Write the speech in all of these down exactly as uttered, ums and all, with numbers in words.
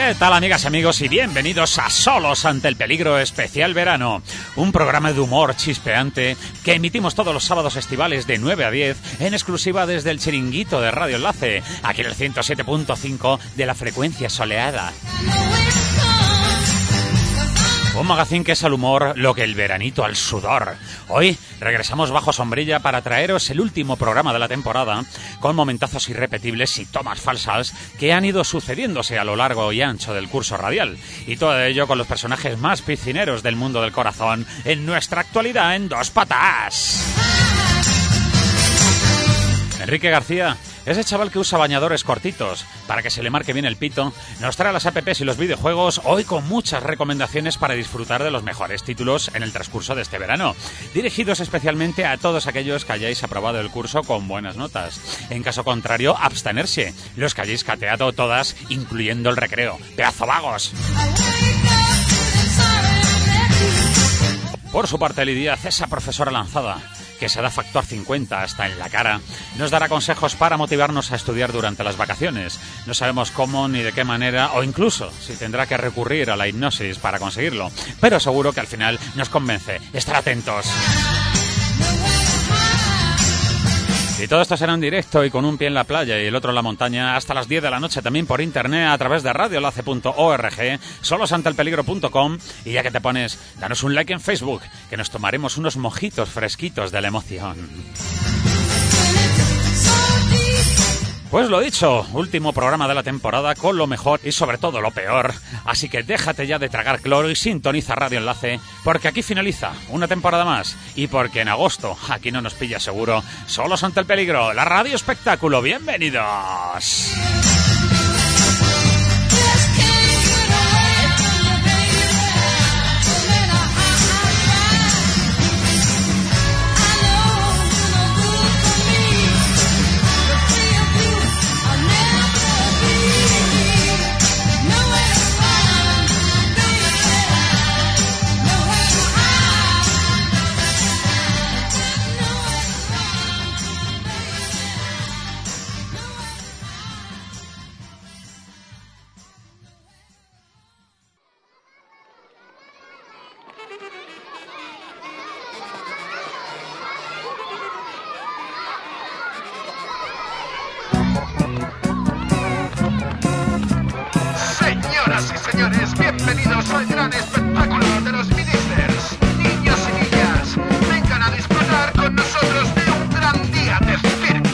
¿Qué tal, amigas y amigos? Y bienvenidos a Solos ante el Peligro Especial Verano, un programa de humor chispeante que emitimos todos los sábados estivales de nueve a diez en exclusiva desde el chiringuito de Radio Enlace, aquí en el ciento siete punto cinco de la frecuencia soleada. Un magazín que es al humor lo que el veranito al sudor. Hoy regresamos bajo sombrilla para traeros el último programa de la temporada, con momentazos irrepetibles y tomas falsas que han ido sucediéndose a lo largo y ancho del curso radial. Y todo ello con los personajes más piscineros del mundo del corazón en nuestra actualidad en dos patas. Enrique García, ese chaval que usa bañadores cortitos para que se le marque bien el pito, nos trae las apps y los videojuegos, hoy con muchas recomendaciones para disfrutar de los mejores títulos en el transcurso de este verano, dirigidos especialmente a todos aquellos que hayáis aprobado el curso con buenas notas. En caso contrario, abstenerse, los que hayáis cateado todas, incluyendo el recreo. ¡Pedazo vagos! Por su parte, Lidia, esa profesora lanzada, que se da factor cincuenta hasta en la cara, nos dará consejos para motivarnos a estudiar durante las vacaciones. No sabemos cómo ni de qué manera, o incluso si tendrá que recurrir a la hipnosis para conseguirlo, pero seguro que al final nos convence. Estar atentos. Y todo esto será en directo y con un pie en la playa y el otro en la montaña hasta las diez de la noche, también por internet a través de radio enlace punto org, solos ante el peligro punto com, y ya que te pones, danos un like en Facebook, que nos tomaremos unos mojitos fresquitos de la emoción. Pues lo dicho, último programa de la temporada con lo mejor y sobre todo lo peor. Así que déjate ya de tragar cloro y sintoniza Radio Enlace, porque aquí finaliza una temporada más. Y porque en agosto, aquí no nos pilla seguro, Solos ante el Peligro, la radio espectáculo. ¡Bienvenidos! Señoras y señores, bienvenidos al gran espectáculo de los Ministers. Niños y niñas, vengan a disfrutar con nosotros de un gran día de circo.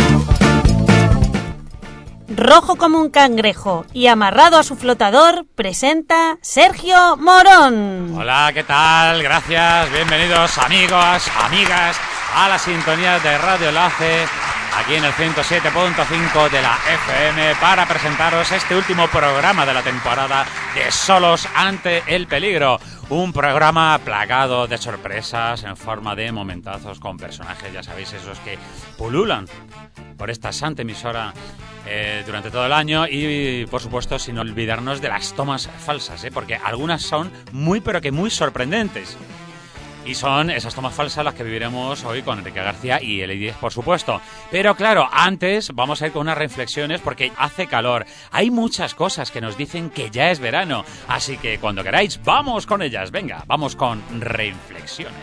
Rojo como un cangrejo y amarrado a su flotador, presenta Sergio Morón. Hola, ¿qué tal? Gracias, bienvenidos amigos, amigas, a la sintonía de Radio Enlace, aquí en el ciento siete punto cinco de la F M, para presentaros este último programa de la temporada de Solos ante el Peligro. Un programa plagado de sorpresas en forma de momentazos con personajes, ya sabéis, esos que pululan por esta santa emisora eh, durante todo el año. Y, por supuesto, sin olvidarnos de las tomas falsas, ¿eh? porque algunas son muy, pero que muy sorprendentes. Y son esas tomas falsas las que viviremos hoy con Enrique García y el diez, por supuesto. Pero claro, antes vamos a ir con unas reflexiones porque hace calor. Hay muchas cosas que nos dicen que ya es verano. Así que cuando queráis, vamos con ellas. Venga, vamos con reflexiones.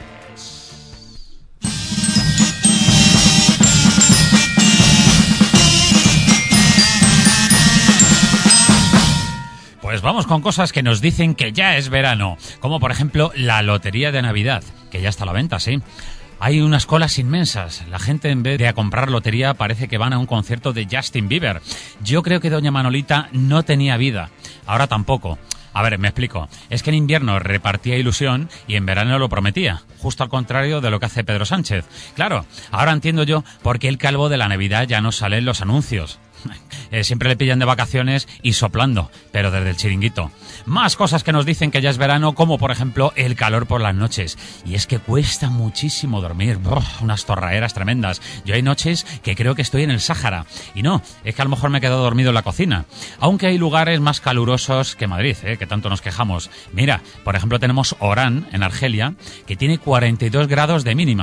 Pues vamos con cosas que nos dicen que ya es verano, como por ejemplo la lotería de Navidad, que ya está a la venta, sí. Hay unas colas inmensas. La gente, en vez de a comprar lotería, parece que van a un concierto de Justin Bieber. Yo creo que doña Manolita no tenía vida, ahora tampoco. A ver, me explico. Es que en invierno repartía ilusión y en verano lo prometía, justo al contrario de lo que hace Pedro Sánchez. Claro, ahora entiendo yo por qué el calvo de la Navidad ya no sale en los anuncios. Eh, siempre le pillan de vacaciones y soplando, pero desde el chiringuito. Más cosas que nos dicen que ya es verano, como por ejemplo el calor por las noches. Y es que cuesta muchísimo dormir. Brr, unas torraeras tremendas. Yo hay noches que creo que estoy en el Sáhara. Y no, es que a lo mejor me he quedado dormido en la cocina. Aunque hay lugares más calurosos que Madrid, eh, que tanto nos quejamos. Mira, por ejemplo tenemos Orán, en Argelia, que tiene cuarenta y dos grados de mínima.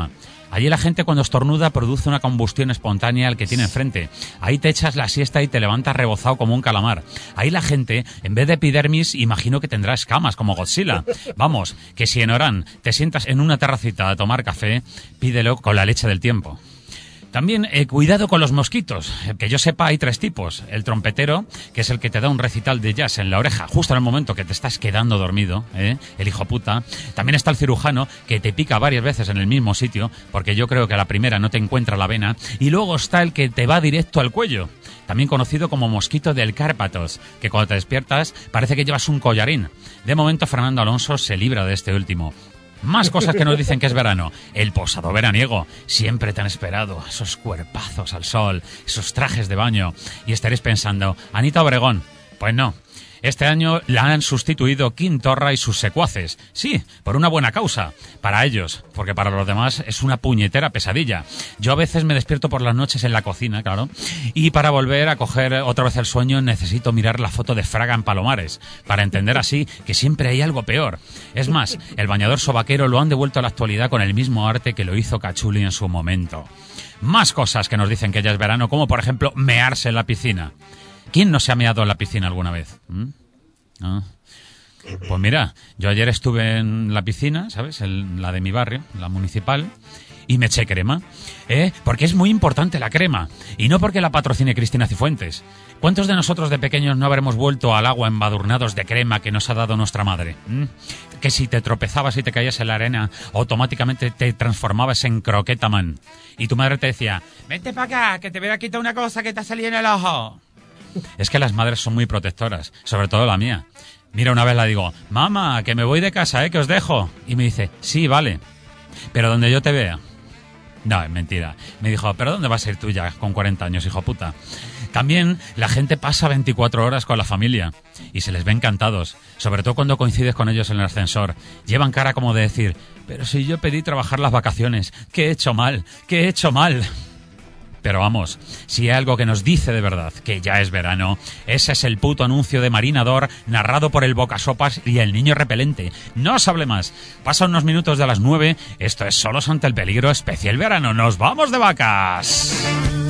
Allí la gente cuando estornuda produce una combustión espontánea al que tiene enfrente. Ahí te echas la siesta y te levantas rebozado como un calamar. Ahí la gente, en vez de epidermis, imagino que tendrá escamas como Godzilla. Vamos, que si en Orán te sientas en una terracita a tomar café, pídelo con la leche del tiempo. También, eh, cuidado con los mosquitos. Que yo sepa, hay tres tipos. El trompetero, que es el que te da un recital de jazz en la oreja justo en el momento que te estás quedando dormido, ¿eh? El hijo puta. También está el cirujano, que te pica varias veces en el mismo sitio, porque yo creo que a la primera no te encuentra la vena. Y luego está el que te va directo al cuello, también conocido como mosquito del Cárpatos, que cuando te despiertas parece que llevas un collarín. De momento, Fernando Alonso se libra de este último. Más cosas que nos dicen que es verano. El posado veraniego, siempre tan esperado. Esos cuerpazos al sol, esos trajes de baño. Y estaréis pensando, Anita Obregón. Pues no. Este año la han sustituido Quim Torra y sus secuaces. Sí, por una buena causa. Para ellos, porque para los demás es una puñetera pesadilla. Yo a veces me despierto por las noches en la cocina, claro, y para volver a coger otra vez el sueño necesito mirar la foto de Fraga en Palomares, para entender así que siempre hay algo peor. Es más, el bañador sobaquero lo han devuelto a la actualidad con el mismo arte que lo hizo Cachuli en su momento. Más cosas que nos dicen que ya es verano, como por ejemplo mearse en la piscina. ¿Quién no se ha meado en la piscina alguna vez? ¿Mm? ¿No? Pues mira, yo ayer estuve en la piscina, ¿sabes? El, la de mi barrio, la municipal, y me eché crema, ¿eh? Porque es muy importante la crema, y no porque la patrocine Cristina Cifuentes. ¿Cuántos de nosotros de pequeños no habremos vuelto al agua embadurnados de crema que nos ha dado nuestra madre? ¿Mm? Que si te tropezabas y te caías en la arena, automáticamente te transformabas en croqueta man. Y tu madre te decía, vente para acá, que te voy a quitar una cosa que te ha salido en el ojo. Es que las madres son muy protectoras, sobre todo la mía. Mira, una vez la digo, mamá, que me voy de casa, ¿eh? Que os dejo. Y me dice, sí, vale, pero donde yo te vea. No, es mentira. Me dijo, ¿pero dónde vas a ir tú ya con cuarenta años, hijo puta? También la gente pasa veinticuatro horas con la familia y se les ve encantados, sobre todo cuando coincides con ellos en el ascensor. Llevan cara como de decir, pero si yo pedí trabajar las vacaciones, ¿qué he hecho mal? ¿Qué he hecho mal? Pero vamos, si hay algo que nos dice de verdad que ya es verano, ese es el puto anuncio de Marinador narrado por el Bocasopas y el niño repelente. No os hable más. Pasan unos minutos de las nueve. Esto es Solos ante el peligro especial verano. ¡Nos vamos de vacas!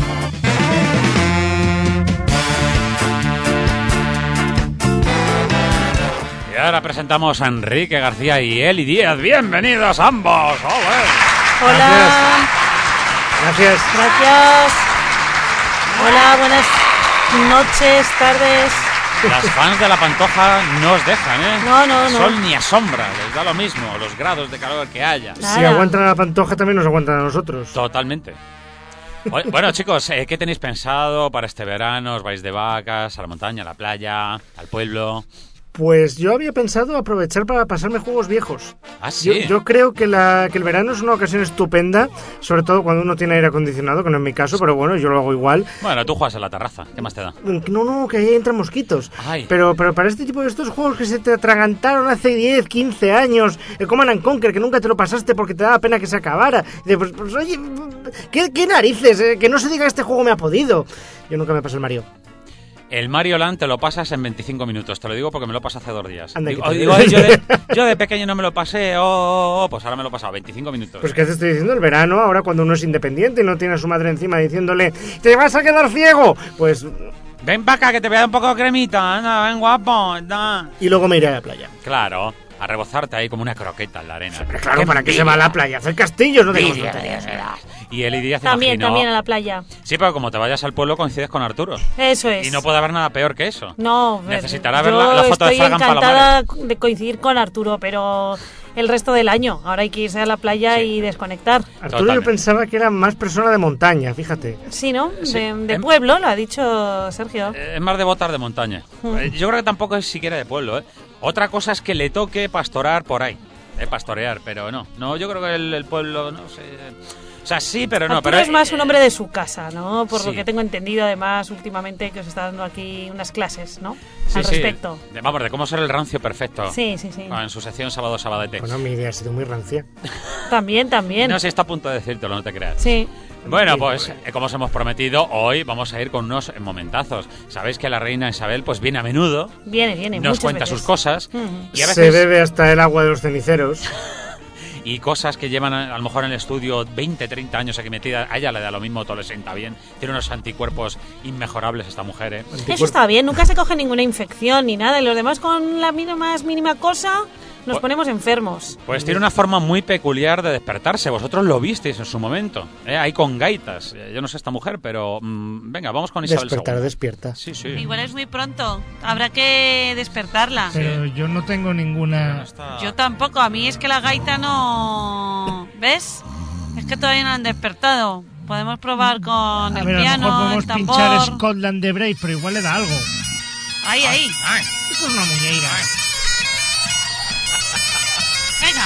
Y ahora presentamos a Enrique García y Eli Díaz. ¡Bienvenidos ambos! ¡Olé! Hola. Gracias. Gracias. Gracias. Hola, buenas noches, tardes. Las fans de la Pantoja no os dejan, ¿eh? No, no, no. Sol ni a sombra, les da lo mismo, los grados de calor que haya. Nada. Si aguantan a la Pantoja, también nos aguantan a nosotros. Totalmente. Bueno, chicos, eh, ¿qué tenéis pensado para este verano? ¿Os vais de vacas, a la montaña, a la playa, al pueblo? Pues yo había pensado aprovechar para pasarme juegos viejos. Ah, sí. Yo, yo creo que, la, que el verano es una ocasión estupenda, sobre todo cuando uno tiene aire acondicionado, que no es mi caso, pero bueno, yo lo hago igual. Bueno, tú juegas en la terraza, ¿qué más te da? No, no, que ahí entran mosquitos. Ay. Pero, pero para este tipo de estos juegos que se te atragantaron hace diez, quince años, el Command and Conquer, que nunca te lo pasaste porque te daba pena que se acabara. Y de, pues, pues, oye, ¿qué, qué narices? Eh? Que no se diga este juego me ha podido. Yo nunca me pasé el Mario. El Mario Land te lo pasas en veinticinco minutos, te lo digo porque me lo pasé hace dos días. Anda, digo, que te digo, ay, yo, de, yo de pequeño no me lo pasé, oh, oh, oh, pues ahora me lo he pasado, veinticinco minutos. Pues ¿qué te estoy diciendo? El verano, ahora cuando uno es independiente y no tiene a su madre encima diciéndole ¡te vas a quedar ciego! Pues... ven para acá que te voy a dar un poco de cremita, anda, ven guapo, anda. Y luego me iré a la playa. Claro, a rebozarte ahí como una croqueta en la arena. Pero claro, ¿para qué se va a la playa? Hacer castillos, no tengo Y Eli Díaz También, imaginó... también a la playa. Sí, pero como te vayas al pueblo coincides con Arturo. Eso es. Y no puede haber nada peor que eso. No, Necesitará yo ver la, la foto de estoy Fraga en encantada Palomares. de coincidir con Arturo, pero el resto del año. Ahora hay que irse a la playa Sí. y desconectar. Arturo Totalmente. yo pensaba que era más persona de montaña, fíjate. Sí, ¿no? Sí. De, de Em- pueblo, lo ha dicho Sergio. Eh, Es más de botar de montaña. Mm. Eh, Yo creo que tampoco es siquiera de pueblo, ¿eh? Otra cosa es que le toque pastorar por ahí. Eh, pastorear, pero no. No, yo creo que el, el pueblo, no sé... O sea, sí, pero no. Arturo pero es más un hombre de su casa, ¿no? Por sí. lo que tengo entendido, además, últimamente que os está dando aquí unas clases, ¿no? Sí, Al sí. respecto. De- vamos, de cómo ser el rancio perfecto. Sí, sí, sí. En su sección Sábado Sabadete. Bueno, mi idea ha sido muy rancia. También, también. No sé, está a punto de decírtelo, no te creas. Sí. Bueno, Sí, pues joder. eh, como os hemos prometido, hoy vamos a ir con unos momentazos. Sabéis que la reina Isabel pues viene a menudo, Viene, viene. nos muchas cuenta veces. sus cosas Ujú. y a Se veces bebe hasta el agua de los ceniceros. y cosas que llevan a, a lo mejor en el estudio veinte, treinta años aquí metidas, a ella le da lo mismo, todo le sienta bien. Tiene unos anticuerpos inmejorables esta mujer, ¿eh? Eso está bien, nunca se coge ninguna infección ni nada, y los demás con la mínima, más mínima cosa nos Pues- ponemos enfermos. Pues tiene una forma muy peculiar de despertarse. Vosotros lo visteis en su momento, ¿eh? Ahí con gaitas. Eh, Yo no sé esta mujer, pero mm, venga, vamos con Isabel Despertar, segunda. despierta. Sí, sí. Igual es muy pronto. Habrá que despertarla. Pero yo no tengo ninguna... Está- Yo tampoco. A mí es que la gaita no... ¿Ves? Es que todavía no la han despertado. Podemos probar con A el ver, a lo piano, mejor el podemos pinchar tambor. Scotland de Brave, pero igual le da algo. Ahí, ahí. Ay, Esto es una muñeira. Venga.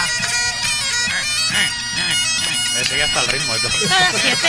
eh, sigue hasta el ritmo. y todo. A las siete.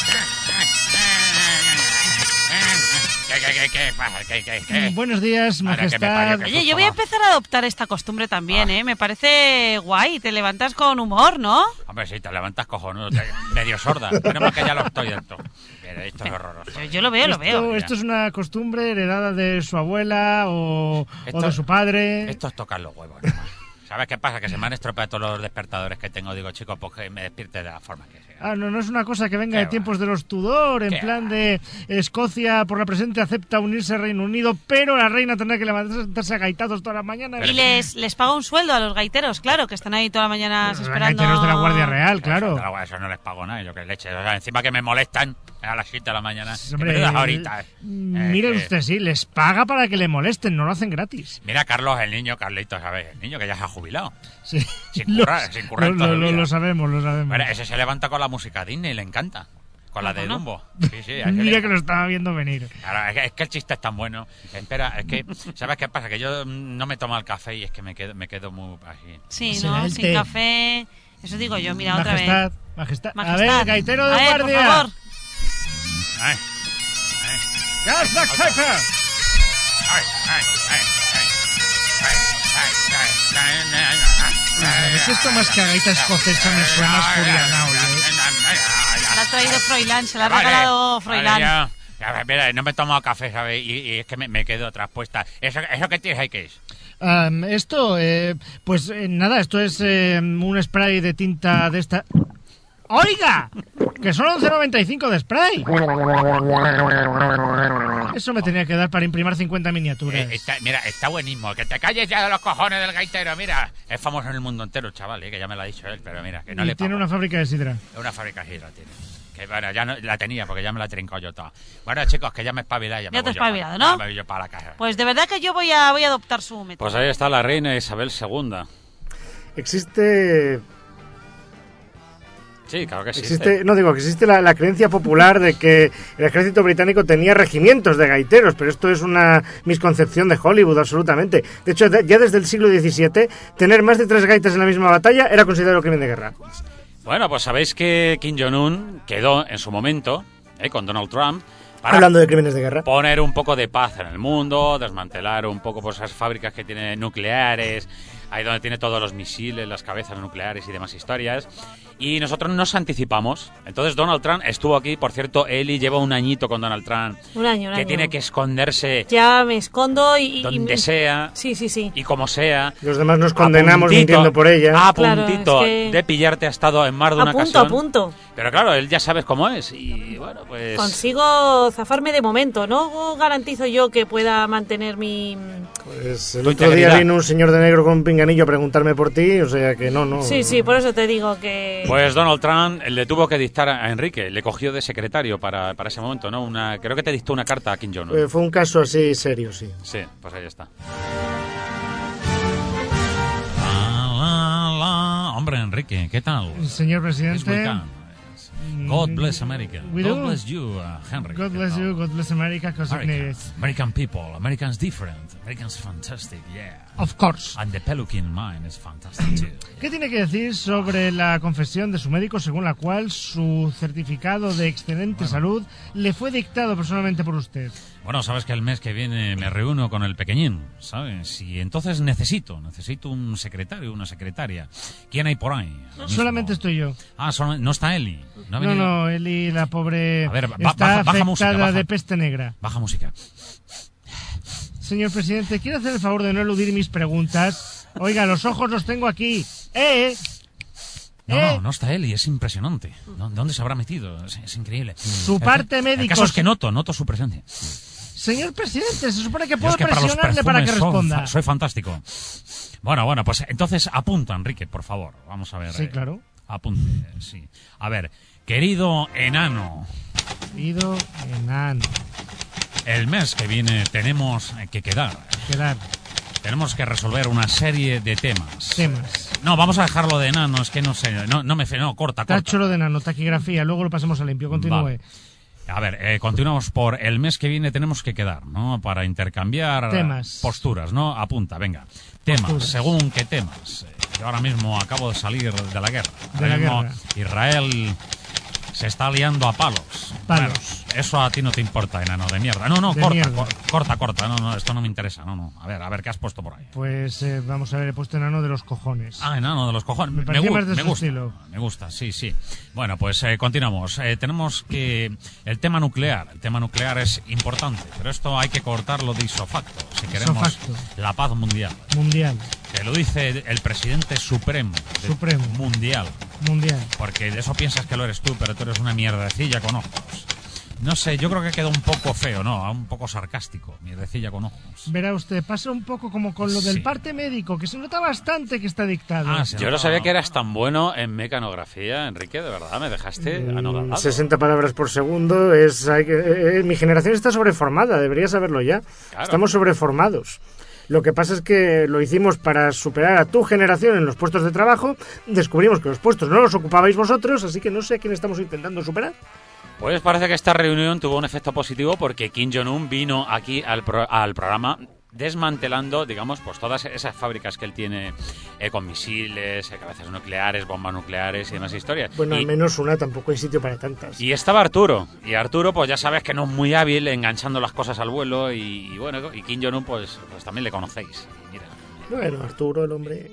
¿Qué, qué, qué, qué pasa? ¿Qué, qué, qué? Mm, Buenos días, Ahora que me majestad. parió, que- Oye, yo voy a empezar a adoptar esta costumbre también, ¿eh? Me parece guay. Te levantas con humor, ¿no? Hombre, si te levantas cojonudo, te- medio sorda. Menos que ya lo estoy del todo. Pero esto es horroroso. Yo, yo lo veo, lo Esto, veo. esto es una costumbre heredada de su abuela o, Esto- o de su padre. Esto es tocar los huevos, nomás. ¿Sabes qué pasa? Que se me han estropeado todos los despertadores que tengo. Digo, chicos, pues que me despierte de la forma que sea. Ah, no, no es una cosa que venga Qué de va. tiempos de los Tudor, en Qué plan va. de Escocia por la presente acepta unirse al Reino Unido, pero la reina tendrá que levantarse a gaitados todas las mañanas. Y les, les paga un sueldo a los gaiteros, claro, que están ahí toda la mañana Los esperando. gaiteros de la Guardia Real, claro. Eso, eso no les pago nada, yo que leche. O sea, encima que me molestan a las siete de la mañana. Hombre, Menudas horitas. Eh, mire que- usted, sí, les paga para que le molesten, no lo hacen gratis. Mira, Carlos, el niño, Carlitos, ¿sabes? El niño que ya se ha jubilado. Sí. Sin currar, sin currar lo, toda lo- la lo- vida. lo sabemos, lo sabemos. Bueno, ese se levanta con la música Disney, le encanta. Con la de ¿Cómo no? Dumbo. Sí, sí. a ese Mira le- que lo estaba viendo venir. Claro, es que, es que el chiste es tan bueno. Espera, es que, ¿sabes qué pasa? Que yo mm, no me tomo el café y es que me quedo, me quedo muy así. Sí, Será ¿no? el Sin té. café. Eso digo yo, mira, otra Majestad, vez. majestad, A Majestad. ver, gaitero de A ver, guardia. por favor. Ay, Gas the Pepper. ay, ay, ay, ay, ay, ay, ay, ay, ay, ay, Es que esto más que a gaita escocesa me suena a asturiana, oye. Se la ha traído Froilán, se la ha Vale, regalado vale, Froilán. ya. Ya, a ver, mira, no me he tomado café, ¿sabes? Y, y es que me, me quedo traspuesta. ¿Eso, eso que tienes ahí qué es? Am, esto, eh, pues eh, nada, esto es eh, un spray de tinta de esta... ¡Oiga! Que son once noventa y cinco de spray. Eso me tenía que dar para imprimir cincuenta miniaturas. Eh, está- mira, está buenísimo. Que te calles ya de los cojones del gaitero, mira. Es famoso en el mundo entero, chaval, eh, que ya me lo ha dicho él, pero mira, que no y le tiene pago. una fábrica de sidra. Es una fábrica así la tiene. Que bueno, ya no, la tenía porque ya me la he trincado yo toda. Bueno, chicos, que ya me he espabilado. Ya, me Ya te voy has yo para- espabilado, ¿no? ya me voy yo para la casa. Pues de verdad que yo voy a, voy a adoptar su método. Pues ahí está la reina Isabel segunda. Existe, Sí, claro que existe. existe, no digo que existe la, la creencia popular de que el ejército británico tenía regimientos de gaiteros, pero esto es una misconcepción de Hollywood, absolutamente. De hecho, de- ya desde el siglo diecisiete, tener más de tres gaitas en la misma batalla era considerado crimen de guerra. Bueno, pues sabéis que Kim Jong-un quedó en su momento eh, con Donald Trump para Hablando de crímenes de guerra. poner un poco de paz en el mundo, desmantelar un poco pues, esas fábricas que tienen nucleares, ahí donde tiene todos los misiles, las cabezas nucleares y demás historias. Y nosotros nos anticipamos. Entonces Donald Trump estuvo aquí, por cierto, Eli lleva un añito con Donald Trump, Un año, un que año. tiene que esconderse Ya me escondo y... y- donde y- sea Sí, sí, sí. y como sea. Los demás nos A condenamos puntito- mintiendo por ella. A Claro, puntito es que- de pillarte ha estado en más de una A punto, ocasión. a punto. Pero claro, él ya sabes cómo es. Y bueno, pues... Consigo zafarme de momento. No garantizo yo que pueda mantener mi... Pues el Tu otro día integridad. vino un señor de negro con un pinganillo a preguntarme por ti, o sea que no, no. Sí, sí, por eso te digo que... Pues Donald Trump le tuvo que dictar a Enrique, le cogió de secretario para, para ese momento, ¿no? Una, creo que te dictó una carta a Kim Jong-un. Eh, fue un caso así serio, sí. Sí, pues ahí está. La, la, la. Hombre, Enrique, ¿qué tal? Señor Yes, we presidente, can. God bless America. We God do. bless you, uh, Henry. God ¿Qué bless tal? you, God bless America, cause it America. needs. American people, Americans different, Americans fantastic, yeah. Of course. And the Pelucan mine is fantastic too. ¿Qué tiene que decir sobre la confesión de su médico según la cual su certificado de excelente salud le fue dictado personalmente por usted? Bueno, sabes que el mes que viene me reúno con el pequeñín, ¿sabes? Y entonces necesito, necesito un secretario, una secretaria. ¿Quién hay por ahí? Ahora mismo. Solamente estoy yo. Ah, solo- no está Eli. No, ha No, venido? no, Eli, la pobre, A ver, ba- está baja- baja afectada música, baja. de peste negra. Baja música. Señor presidente, ¿quiere hacer el favor de no eludir mis preguntas? Oiga, los ojos los tengo aquí. ¡Eh! No, Eh. no, no está Eli, es impresionante. ¿Dó- ¿Dónde se habrá metido? Es, es increíble. Su parte El médico. caso es que noto, noto su presencia. Señor presidente, se supone que Yo puedo es que para los presionarle para que perfumes son- responda. soy fantástico. Bueno, bueno, pues entonces apunta, Enrique, por favor. Vamos a ver. Sí, eh, claro. Apunte, sí. A ver, querido enano, Pido enano. el mes que viene tenemos que quedar. Quedar Tenemos que resolver una serie de temas. temas. No, vamos a dejarlo de enano, es que no sé, no, no me fe, no, corta, corta. Tacho lo de enano, taquigrafía, luego lo pasamos a limpio. Continúe. Vale. A ver, eh, continuamos por el mes que viene tenemos que quedar, ¿no? Para intercambiar Temas. posturas, ¿no? Apunta, venga. Temas, Posturas. según qué temas. Eh, yo ahora mismo acabo de salir de la guerra. De Ahora la mismo guerra. Israel se está liando a palos. Palos. Bueno, eso a ti no te importa, enano de mierda. No, no, De corta, mierda. cor- corta, corta. No, no, esto no me interesa. No, no. A ver, a ver, ¿qué has puesto por ahí? Pues eh, vamos a ver, he puesto enano de los cojones. Ah, enano de los cojones. Me parecía gu- más de me su gusta, estilo. me gusta, sí, sí. Bueno, pues eh, continuamos. Eh, tenemos que... El tema nuclear. El tema nuclear es importante, pero esto hay que cortarlo de isofacto si queremos Isofacto. la paz mundial. Mundial, Que lo dice el presidente supremo. de- Supremo. Mundial. mundial. Porque de eso piensas que lo eres tú, pero tú eres una mierdecilla con ojos. No sé, yo creo que quedó un poco feo, ¿no? Un poco sarcástico. Mierdecilla con ojos. Verá usted, pasa un poco como con lo del Sí. parte médico, que se nota bastante que está dictado. Ah, sí. Yo no sabía que eras tan bueno en mecanografía, Enrique, de verdad, me dejaste Mm, anodado. sesenta palabras por segundo es hay que- eh, eh, mi generación está sobreformada, debería saberlo ya. Claro. Estamos sobreformados. Lo que pasa es que lo hicimos para superar a tu generación en los puestos de trabajo. Descubrimos que los puestos no los ocupabais vosotros, así que no sé a quién estamos intentando superar. Pues parece que esta reunión tuvo un efecto positivo porque Kim Jong-un vino aquí al, pro- al programa desmantelando, digamos, pues todas esas fábricas que él tiene eh, con misiles, eh, cabezas nucleares, bombas nucleares y demás historias. Bueno, y, al menos una, tampoco hay sitio para tantas. y estaba Arturo, y Arturo pues ya sabes que no es muy hábil enganchando las cosas al vuelo y, y bueno, y Kim Jong-un pues, pues también le conocéis. Y mira, Bueno, Arturo, el hombre...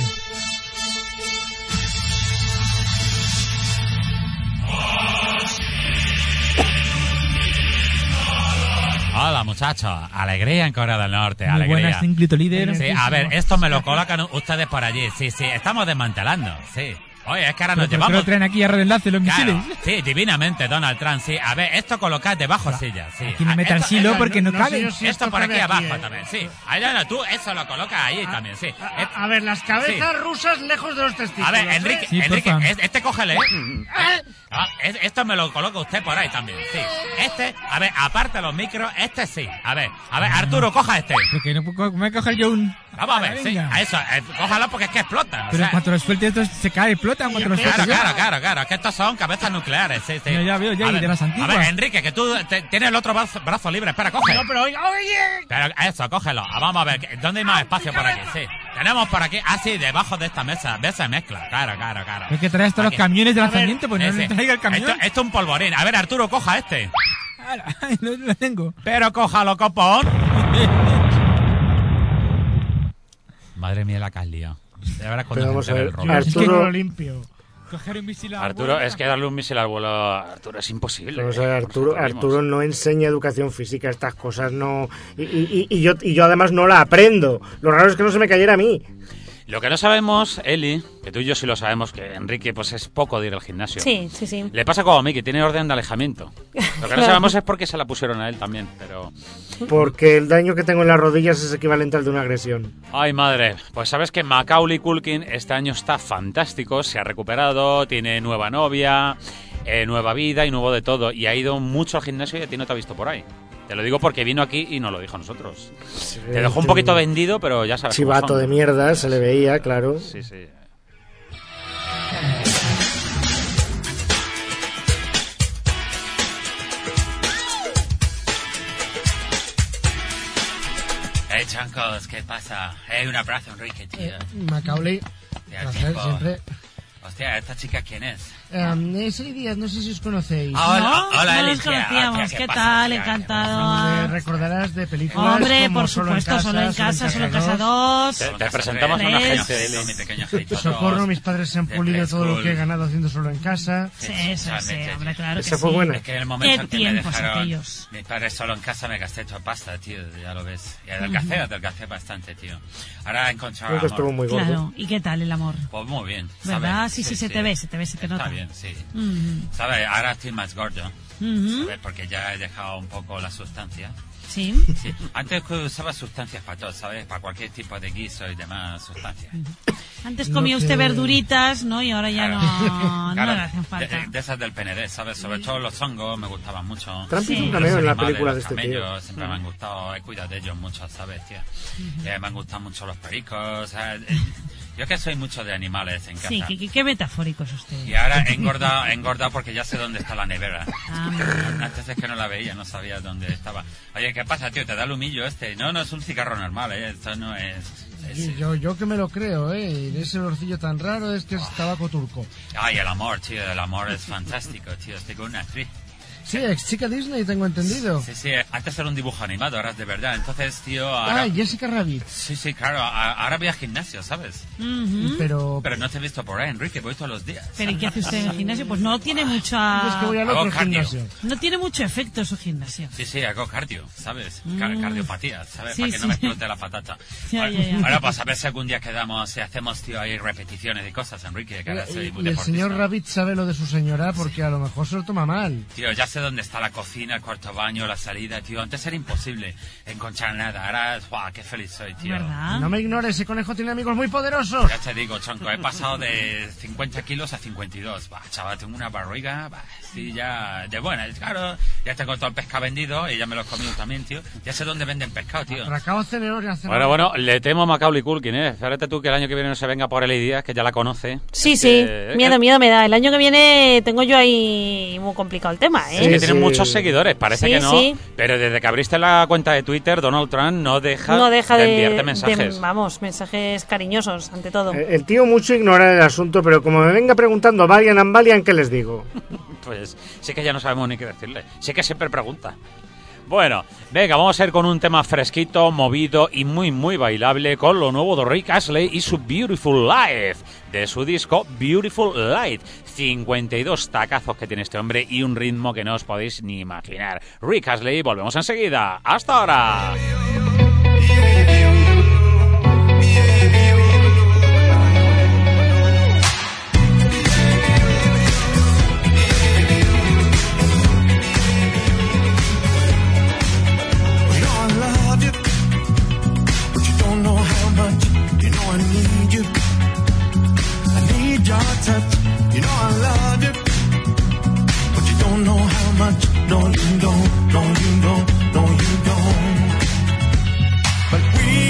Hola, muchachos. Alegría en Corea del Norte. Muy Alegría. buenas, Inclito Líder. Sí, a ver, esto me lo colocan ustedes por allí. Sí, sí, estamos desmantelando. Sí. Oye, es que ahora nos ¿Pero por qué llevamos... lo traen aquí a enlace los Claro, misiles? sí, divinamente, Donald Trump, sí. A ver, esto colocad debajo sillas, sí. Aquí no Ah, metan esto- silo esto- porque no no, cabe. señor, sí. Esto esto por aquí cabe aquí, abajo eh. también, sí. Ahí no, tú eso lo colocas ahí también, sí. A, Eh, a ver, las cabezas sí. rusas lejos de los testículos. A ver, ¿eh? Enrique, Sí, Enrique, porfa. es- este cógele. ¿eh? Ah, es- esto me lo coloca usted por ahí también, sí. Este, a ver, aparte los micros, este sí. A ver, a ver, Arturo, coja este. Porque no puedo me voy a coger yo un... Vamos a ver, sí. Venga. A eso, eh, cójalo porque es que explotan. o Pero sea, en cuanto los suelte estos se cae, explotan cuando los Claro, suelte yo. claro, claro, claro. Es que estos son cabezas nucleares, sí, sí. Ya, ya veo, ya, A y ver, de las A antiguas. ver, Enrique, que tú te- tienes el otro brazo, brazo libre. Espera, coge. No, pero oiga, oye. Pero eso, cógelo. Ah, vamos a ver, que- ¿dónde hay más espacio por aquí? Sí. Tenemos por aquí, ah, sí, debajo de esta mesa. De esa mezcla. Claro, claro, claro. Hay que traer hasta los Aquí. camiones de A ver, lanzamiento, pues no Sí, le sí. traiga el camión. Esto, esto es un polvorín. A ver, Arturo, coja este. Ala, lo, lo tengo. Pero cójalo, copón. Madre mía, la que has liado. De verdad, cuando Pero vamos se a ve ver, el rollo. Es que no Arturo- lo limpio. Coger un misil a Arturo, es que darle un misil al vuelo a Arturo es imposible. Vamos a ver, eh, Arturo, nosotros mismos. Arturo no enseña educación física, estas cosas no... Y, y- y yo, y yo además no la aprendo. Lo raro es que no se me cayera a mí. Lo que no sabemos, Eli, que tú y yo sí lo sabemos, que Enrique pues es poco de ir al gimnasio. Sí, sí, sí. Le pasa como a mí, que tiene orden de alejamiento. Lo que no Claro. sabemos es por qué se la pusieron a él también, pero... Porque el daño que tengo en las rodillas es equivalente al de una agresión. Ay, madre. Pues sabes que Macaulay Culkin este año está fantástico, se ha recuperado, tiene nueva novia, eh, nueva vida y nuevo de todo. Y ha ido mucho al gimnasio y a ti no te ha visto por ahí. Te lo digo porque vino aquí y nos lo dijo a nosotros. Te dejó un poquito vendido, pero ya sabes cómo Chivato son. de mierda, se le veía, claro. Sí, sí. Eh, chancos, ¿qué pasa? Eh, un abrazo, Enrique, tío. Macaulay, Hostia, placer, tiempo. siempre. Hostia, ¿esta chica quién es? Um, es Eli Díaz, no sé si os conocéis. Hola, No, hola, no nos Alicia. conocíamos. Hostia, ¿Qué pasa, tal? tía? Encantado. Me recordarás de películas Hombre, como por Solo en supuesto, casa, solo en casa, solo en casa dos. dos. Te, te presentamos a una Tres. gente, Eli. Mi pequeño angelito Socorro, dos. mis padres se han de pulido Play todo lo School. que he ganado haciendo Solo en casa. Sí, sí, sí, realmente, hombre, claro que Esa fue sí. buena. Es que en el momento Qué en que me tiempos dejaron aquellos. mis padres solo en casa me gasté toda pasta, tío, ya lo ves. Y adelgacé, adelgacé bastante, tío. Ahora he encontrado Nunca amor. estuvo muy gordo. Claro, ¿y qué tal el amor? Pues muy bien, ¿sabes? ¿Verdad? Sí, sí, se te ve, se te ve, se te Está nota. bien, sí. Ujú, ¿Sabes? Ahora estoy más gordo, ujú. ¿sabes? Porque ya he dejado un poco la sustancia. Sí. Sí. Antes usaba sustancias para todo, ¿sabes? Para cualquier tipo de guiso y demás sustancias. Antes Lo comía que- usted verduritas, ¿no? Y ahora ya Claro. no, no Claro, le hacen de, falta. de esas del P N D, ¿sabes? Sobre todo los hongos me gustaban mucho. Trump hizo Sí. un cameo en la Los película de animales, este los tío. camellos, siempre me han gustado, he cuidado de ellos mucho, ¿sabes, tío? Eh, me han gustado mucho los pericos, o sea, eh, yo que soy mucho de animales en casa. Sí, qué, qué- qué metafórico es usted. Y ahora he engordado, he engordado porque ya sé dónde está la nevera. Ah, muy bien. Antes es que no la veía, no sabía dónde estaba. Oye, ¿qué pasa, tío? ¿Te da el humillo este? No, no es un cigarro normal, ¿eh? Esto no es... es- Y yo, yo que me lo creo, ¿eh? Y ese olorcillo tan raro es que es tabaco turco. Ay, el amor, tío, el amor es fantástico, tío. Estoy con una actriz. Sí, ex chica Disney, tengo entendido. Sí, sí, antes era un dibujo animado, ahora es de verdad. Entonces, tío, ahora... Ah, Jessica Rabbit. Sí, sí, claro, a- ahora voy al gimnasio, ¿sabes? Ujú. Pero... Pero no te he visto por ahí, Enrique, voy todos los días. Pero ¿y qué hace usted en el gimnasio? Pues no tiene Es que mucha... voy al Hago otro cardio. gimnasio. No tiene mucho efecto su gimnasio. Sí, sí, hago cardio, ¿sabes? Ca- Mm. Cardiopatía, ¿sabes? Sí, Para que sí. no me explote la patata. Ya, Ahora- ya, ya. Ahora, pues a ver si algún día quedamos y hacemos, tío, ahí repeticiones y cosas, Enrique, que ahora soy muy Y el deportista. señor Rabbit sabe lo de su señora porque a lo mejor se lo toma mal. Tío, ya sé dónde está la cocina, el cuarto baño, la salida, tío. Antes era imposible encontrar nada. Ahora, ¡guau! ¡Qué feliz soy, tío! ¿Verdad? No me ignores, ese conejo tiene amigos muy poderosos. Ya te digo, Chonco, he pasado de cincuenta kilos a cincuenta y dos. Va, chaval, tengo una barriga, va, sí, ya, de buena, claro. Ya tengo todo el pescado vendido y ya me lo he comido también, tío. Ya sé dónde venden pescado, tío. Atracado Ceneoria. Bueno, bueno, le temo a Macaulay Culkin, ¿eh? Fíjate tú que el año que viene no se venga por Eli Díaz, que ya la conoce. Sí, Es sí, que- miedo, es- miedo me da. El año que viene tengo yo ahí muy complicado el tema, Es ¿eh? que Sí, tiene sí. muchos seguidores, parece Sí, que no. sí. Pero desde que abriste la cuenta de Twitter, Donald Trump no deja, No deja de, enviarte de- mensajes. vamos, mensajes cariñosos, ante todo. Eh, El tío mucho ignora el asunto, pero como me venga preguntando Valiant and Valiant, ¿qué les digo? Pues sí que ya no sabemos ni qué decirle. Sí que siempre pregunta. Bueno, venga, vamos a ir con un tema fresquito, movido y muy, muy bailable con lo nuevo de Rick Astley y su Beautiful Life, de su disco Beautiful Light. cincuenta y dos tacazos que tiene este hombre y un ritmo que no os podéis ni imaginar. Rick Astley, volvemos enseguida. ¡Hasta ahora! You know I love you, but you don't know how much. You know I need you. I need your touch. You know I love you, but you don't know how much. No, you don't. No, you don't. No, you don't. But we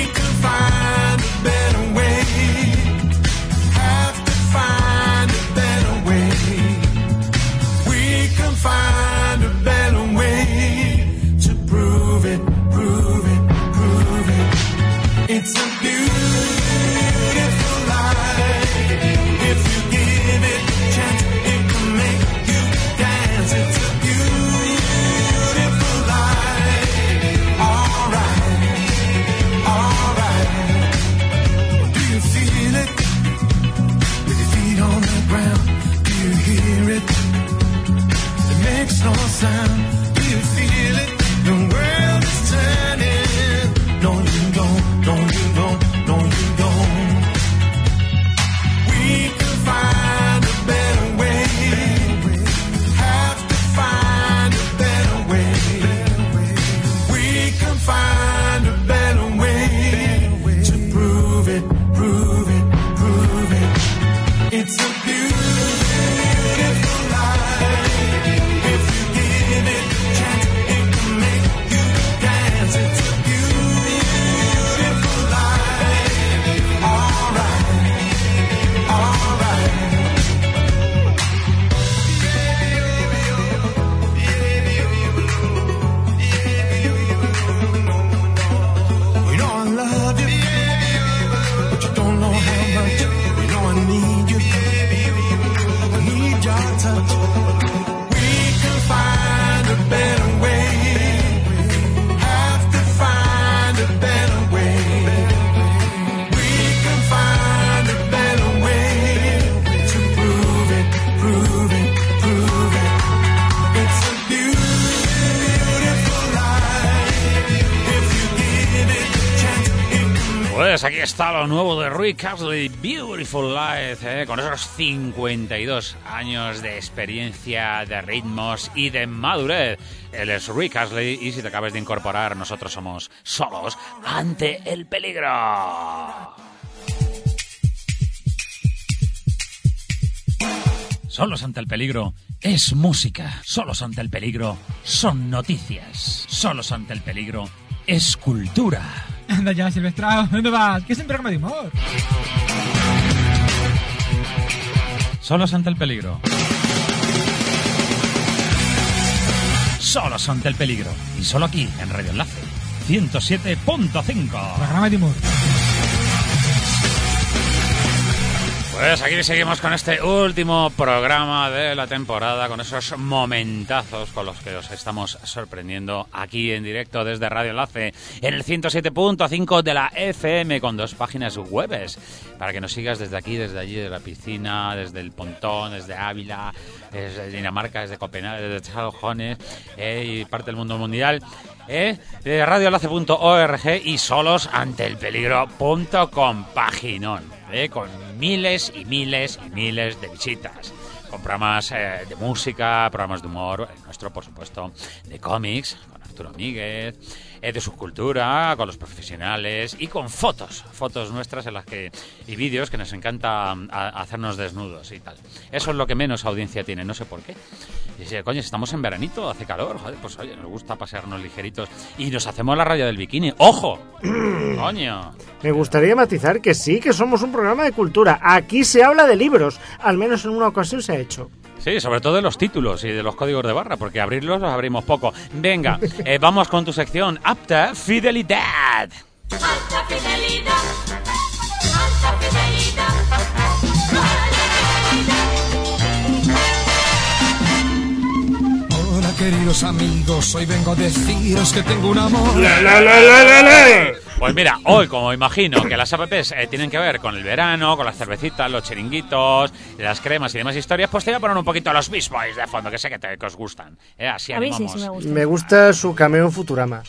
Pues aquí está lo nuevo de Rick Astley, Beautiful Life, ¿eh? Con esos cincuenta y dos años de experiencia, de ritmos y de madurez. Él es Rick Astley y si te acabas de incorporar, nosotros somos Solos ante el peligro. Solos ante el peligro es música. Solos ante el peligro son noticias. Solos ante el peligro es cultura. Anda ya, Silvestrao, ¿dónde vas? Que es un programa de humor. Solos ante el peligro. Solos ante el peligro. Y solo aquí, en Radio Enlace. ciento siete punto cinco. Programa de humor. Pues aquí seguimos con este último programa de la temporada, con esos momentazos con los que os estamos sorprendiendo aquí en directo desde Radio Enlace, en el ciento siete punto cinco de la F M, con dos páginas webs, para que nos sigas desde aquí, desde allí, de la piscina, desde el Pontón, desde Ávila, desde Dinamarca, desde Copenhague, desde Chaljones eh, y parte del mundo mundial. Eh, de radio enlace punto org y solos ante el peligro punto com, paginón, eh, con miles y miles y miles de visitas, con programas eh, de música, programas de humor, el nuestro por supuesto, de cómics, con Arturo Míguez, eh, de subcultura, con los profesionales y con fotos, fotos nuestras en las que y vídeos que nos encanta a, hacernos desnudos y tal. Eso es lo que menos audiencia tiene, no sé por qué. Y dice, coño, estamos en veranito, hace calor, joder, pues oye, nos gusta pasearnos ligeritos y nos hacemos la raya del bikini. ¡Ojo! ¡Coño! Me gustaría matizar que sí, que somos un programa de cultura. Aquí se habla de libros, al menos en una ocasión se ha hecho. Sí, sobre todo de los títulos y de los códigos de barra, porque abrirlos los abrimos poco. Venga, eh, vamos con tu sección, Alta Fidelidad. Alta fidelidad, alta fidelidad, Hola queridos amigos, hoy vengo a deciros que tengo un amor. La, la, la, la, la, la. Pues mira, hoy como imagino que las apps eh, tienen que ver con el verano, con las cervecitas, los chiringuitos, las cremas y demás historias, pues te voy a poner un poquito a los Beach Boys de fondo, que sé que, te, que os gustan. Eh, así A mí sí, animamos. sí me gusta. Me gusta su cameo en Futurama.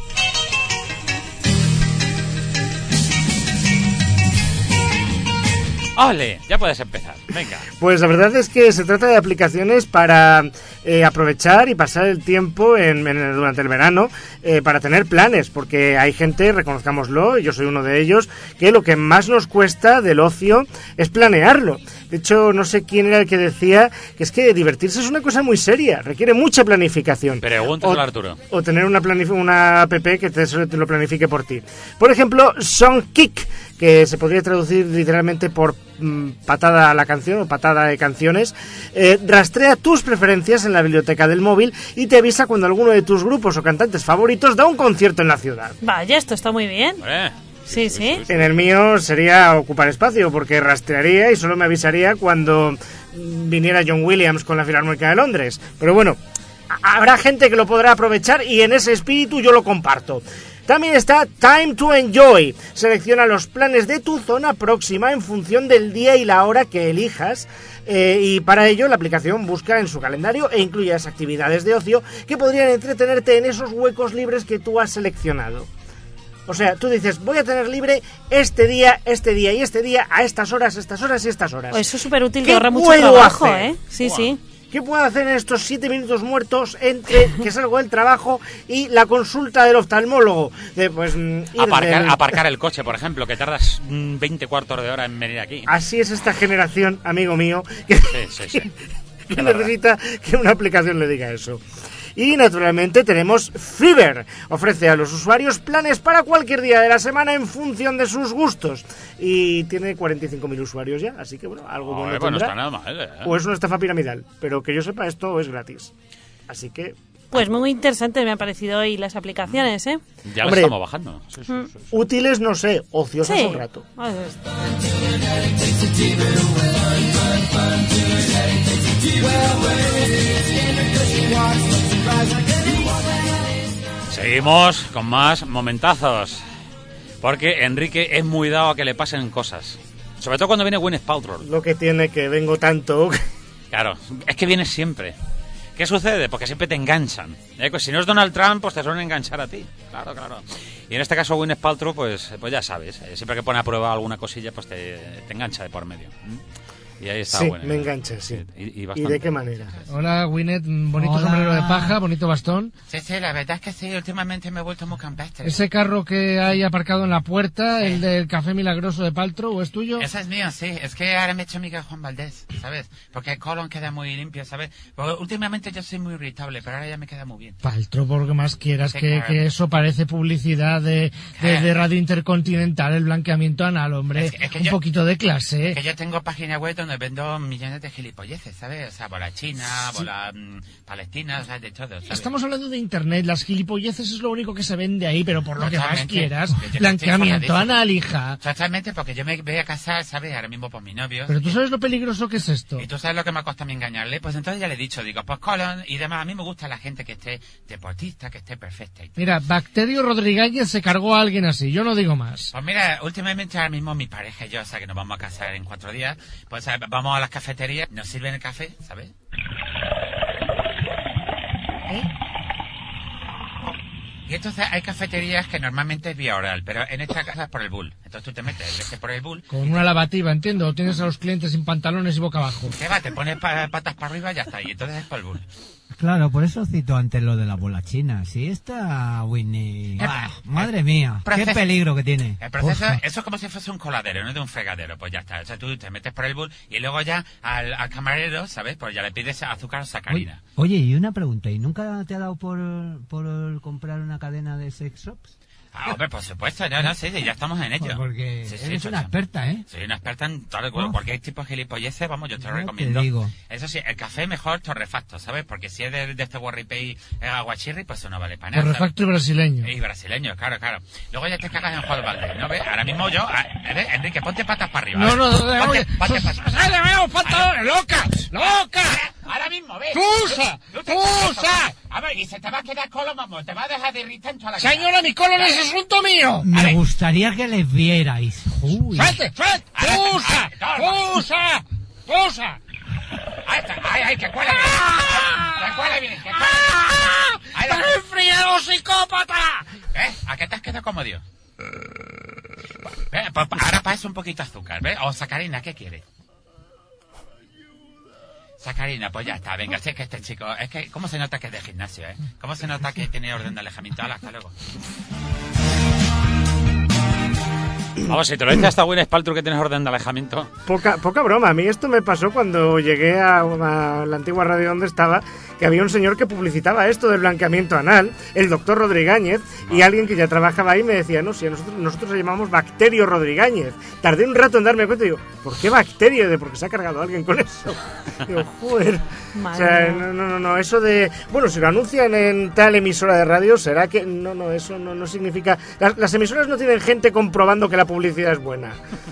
¡Ole! Ya puedes empezar, venga. Pues la verdad es que se trata de aplicaciones para eh, aprovechar y pasar el tiempo en, en, durante el verano, eh, para tener planes, porque hay gente, reconozcámoslo, yo soy uno de ellos, que lo que más nos cuesta del ocio es planearlo. De hecho, no sé quién era el que decía que es que divertirse es una cosa muy seria, requiere mucha planificación. Pregúntaselo a Arturo. O tener una, planif- una app que te, te lo planifique por ti. Por ejemplo, Songkick, que se podría traducir literalmente por mm, patada a la canción o patada de canciones, eh, rastrea tus preferencias en la biblioteca del móvil y te avisa cuando alguno de tus grupos o cantantes favoritos da un concierto en la ciudad. Vaya, esto está muy bien. Eh, Sí, sí. En el mío sería ocupar espacio, porque rastrearía y solo me avisaría cuando mm, viniera John Williams con la Filarmónica de Londres. Pero bueno, a- habrá gente que lo podrá aprovechar y en ese espíritu yo lo comparto. También está Time to Enjoy. Selecciona los planes de tu zona próxima en función del día y la hora que elijas. Eh, y para ello la aplicación busca en su calendario e incluye las actividades de ocio que podrían entretenerte en esos huecos libres que tú has seleccionado. O sea, tú dices, voy a tener libre este día, este día y este día a estas horas, estas horas y estas horas. Pues eso es súper útil, ¿Qué te ahorra mucho puedo trabajo, hacer? ¿eh? Sí, Buah. sí. ¿Qué puedo hacer en estos siete minutos muertos entre que salgo del trabajo y la consulta del oftalmólogo? De, pues, mm, ir aparcar, del- aparcar el coche, por ejemplo, que tardas mm, veinte cuartos de hora en venir aquí. Así es esta generación, amigo mío, que, Sí, sí, sí. que Es verdad. necesita que una aplicación le diga eso. Y naturalmente tenemos Fiverr. Ofrece a los usuarios planes para cualquier día de la semana en función de sus gustos. Y tiene cuarenta y cinco mil usuarios ya, así que bueno, algo bueno Joder, pues no tendrá. está nada mal, ¿eh? O es una estafa piramidal, pero que yo sepa esto es gratis. Así que Pues muy interesante me han parecido hoy las aplicaciones, ¿eh? Ya lo Hombre. estamos bajando. Sí, sí, sí, sí. útiles no sé, ociosas un rato. Ah, Seguimos con más momentazos. Porque Enrique es muy dado a que le pasen cosas. Sobre todo cuando viene Gwyneth Paltrow. Lo que tiene que vengo tanto. Claro, es que viene siempre. ¿Qué sucede? Porque siempre te enganchan. ¿eh? Pues si no es Donald Trump, pues te suelen enganchar a ti. Claro, claro. Y en este caso Gwyneth Paltrow, pues, pues ya sabes, eh, siempre que pone a prueba alguna cosilla, pues te, te engancha de por medio. ¿Mm? Y ahí está Sí, Gwyneth. me engancha, sí. Y, y, ¿Y bastante. de qué manera? Hola, Gwyneth, bonito Hola. sombrero de paja, bonito bastón. Sí, sí, la verdad es que sí, últimamente me he vuelto muy campestre. Ese carro que hay aparcado en la puerta, el del café milagroso de Paltrow, ¿es tuyo? Ese es mío, sí. Es que ahora me he hecho amiga de Juan Valdés, ¿sabes? Porque el colon queda muy limpio, ¿sabes? Porque últimamente yo soy muy irritable, pero ahora ya me queda muy bien. Paltrow, por lo que más quieras, Sí, que, claro. que eso parece publicidad de, de, de Radio Intercontinental, el blanqueamiento anal, hombre. Es que- es que Un yo- poquito de clase. Que yo tengo página web donde vendo millones de gilipolleces, ¿sabes? O sea, bola china, bola mm, palestina, o sea, de todo, ¿sabes? Estamos hablando de internet, las gilipolleces es lo único que se vende ahí, pero por lo que más Totalmente. quieras, Que yo estoy blanqueamiento informadísimo. anal, hija. Totalmente, porque yo me voy a casar, ¿sabes? Ahora mismo por mi novio. Pero tú sabes lo peligroso que es esto. ¿Y tú sabes lo que me ha costado a mí engañarle? Pues entonces ya le he dicho, digo, pues colon y demás. A mí me gusta la gente que esté deportista, que esté perfecta y tal. Mira, Bacterio Rodríguez se cargó a alguien así, yo no digo más. Pues mira, últimamente ahora mismo mi pareja y yo, o sea, que nos vamos a casar en cuatro días, pues eh, vamos a las cafeterías, nos sirven el café, ¿sabes? Y entonces hay cafeterías que normalmente es vía oral, pero en esta casa es por el bull. Entonces tú te metes leche por el bull. Con una lavativa, entiendo, o tienes a los clientes sin pantalones y boca abajo. ¿Qué va? Te pones pa- patas para arriba y ya está. Y entonces es por el bull. Claro, por eso cito antes lo de la bola china. Si esta Whitney... ¡Ah! ¡Madre mía! ¡Qué proceso- peligro que tiene! El proceso, Ufa. eso es como si fuese un coladero, no de un fregadero. Pues ya está. O sea, tú te metes por el bull y luego ya al, al camarero, ¿sabes? Pues ya le pides azúcar o Oye, sacarina. oye, y una pregunta. ¿Y nunca te ha dado por, por comprar una cadena de sex shops? Ah, hombre, por supuesto. No, no, sí, sí, ya estamos en ello. Porque Sí, sí, eres sí, una sí. experta, ¿eh? Soy una experta en todo, Oh. cualquier tipo de gilipolleces, vamos, yo te lo Ya te recomiendo. digo. Eso sí, el café mejor torrefacto, ¿sabes? Porque si es de, de este Warripay eh, aguachirri, pues eso no vale para nada. ¿sabes? Torrefacto y brasileño. Y brasileño, claro, claro. Luego ya te cagas en Juan Valdés, ¿no ves? Ahora mismo yo... ah, ¿ves? Enrique, ponte patas para arriba. No, ¿ves? no, no, no, Ponte, oye, ponte patas. ¡sale, veo, pantalones, loca! ¡Loca! Ahora mismo, ¿ves? ¡Tusa! Tú te- ¡Tusa! A ver, y se te va a quedar colon, vamos, te va a dejar de irritar en toda la cara. Señora, mi colon es asunto mío. Me gustaría que les vierais. Uy. ¡Suelte, suelte! ¡Tusa! ¡Tusa! ¡Tusa! Ahí está, ay, ay, que cuela bien. Que cuela bien, que cuela bien. Ahí ¡Estás está. enfriado, psicópata! ¿Eh? ¿A qué te has quedado como Dios? ¿Eh? Pues ahora para eso un poquito de azúcar, ¿ves? O sacarina, ¿qué quieres? Sacarina, pues ya está, venga, si es que este chico, es que, ¿cómo se nota que es de gimnasio, eh? ¿Cómo se nota que tiene orden de alejamiento? Hala, hasta luego. Vamos, si te lo dice hasta Gwyneth Paltrow que tienes orden de alejamiento. Poca, poca broma, a mí esto me pasó cuando llegué a, a la antigua radio donde estaba, que había un señor que publicitaba esto del blanqueamiento anal, el doctor Rodríguez, y alguien que ya trabajaba ahí me decía, no, si a nosotros, nosotros le llamamos Bacterio Rodríguez. Tardé un rato en darme cuenta y digo, ¿por qué Bacterio? De porque se ha cargado alguien con eso. Digo, joder. O sea, no, no, no, no, eso de... Bueno, si lo anuncian en tal emisora de radio, será que... No, no, eso no, no significa... Las, las emisoras no tienen gente comprobando que la publicidad es buena.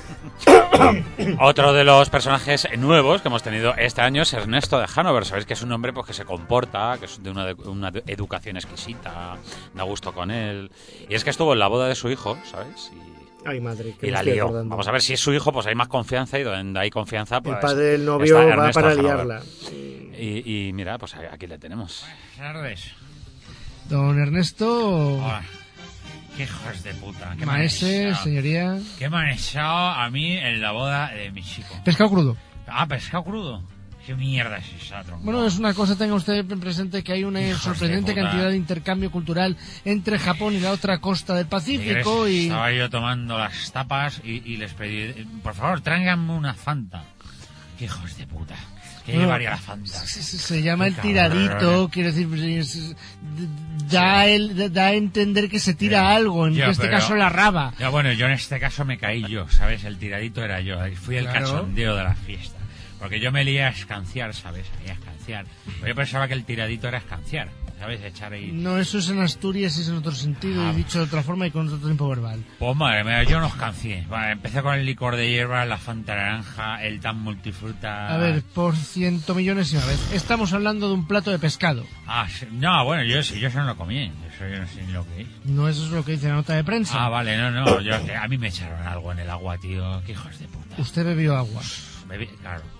Otro de los personajes nuevos que hemos tenido este año es Ernesto de Hanover. Sabéis que es un hombre pues, que se comporta, que es de una, una educación exquisita, da gusto con él. Y es que estuvo en la boda de su hijo, ¿sabes? Y, Ay, madre, que y me la estoy lió. acordando. Vamos a ver si es su hijo, pues hay más confianza y donde hay confianza, pues... El padre del novio está va Ernesto para de Hanover. liarla. Y, y mira, pues aquí le tenemos. Buenas tardes. Don Ernesto, Hola. Qué hijos de puta. ¿Qué maese, me han echado? señoría. ¿Qué me han echado a mí en la boda de mi chico? Pescado crudo. Ah, pescado crudo. ¿Qué mierda es esa, tronco? Bueno, es una cosa, tenga usted presente que hay una Hijos de sorprendente puta. cantidad de intercambio cultural entre Japón y la otra costa del Pacífico y... Estaba yo tomando las tapas y, y les pedí, por favor, tráiganme una Fanta. Qué hijos de puta. ¿Qué Bueno, llevaría la Fanta? Se, se- se llama Qué el cabrón. tiradito, quiere decir, es- es- da, el, da a entender que se tira Ya. algo, en Ya, este pero- caso la raba. Ya, bueno, yo en este caso me caí yo, ¿sabes? El tiradito era yo. Fui el Claro. cachondeo de la fiesta. Porque yo me lié a escanciar, ¿sabes? A escanciar. Pero yo pensaba que el tiradito era escanciar, ¿sabes? Echar ahí... No, eso es en Asturias, es en otro sentido, Ah. y dicho de otra forma y con otro tiempo verbal. Pues madre mía, yo no escancié. Vale, empecé con el licor de hierba, la Fanta naranja, el tan multifruta... A ver, por ciento millones y una vez. Estamos hablando de un plato de pescado. Ah, sí. No, bueno, yo sí, yo eso no lo comí. Eso yo no sé ni lo que es. No, eso es lo que dice la nota de prensa. Ah, vale, no, no. Yo, a mí me echaron algo en el agua, tío. Qué hijos de puta. Usted bebió agua. Bebí, claro.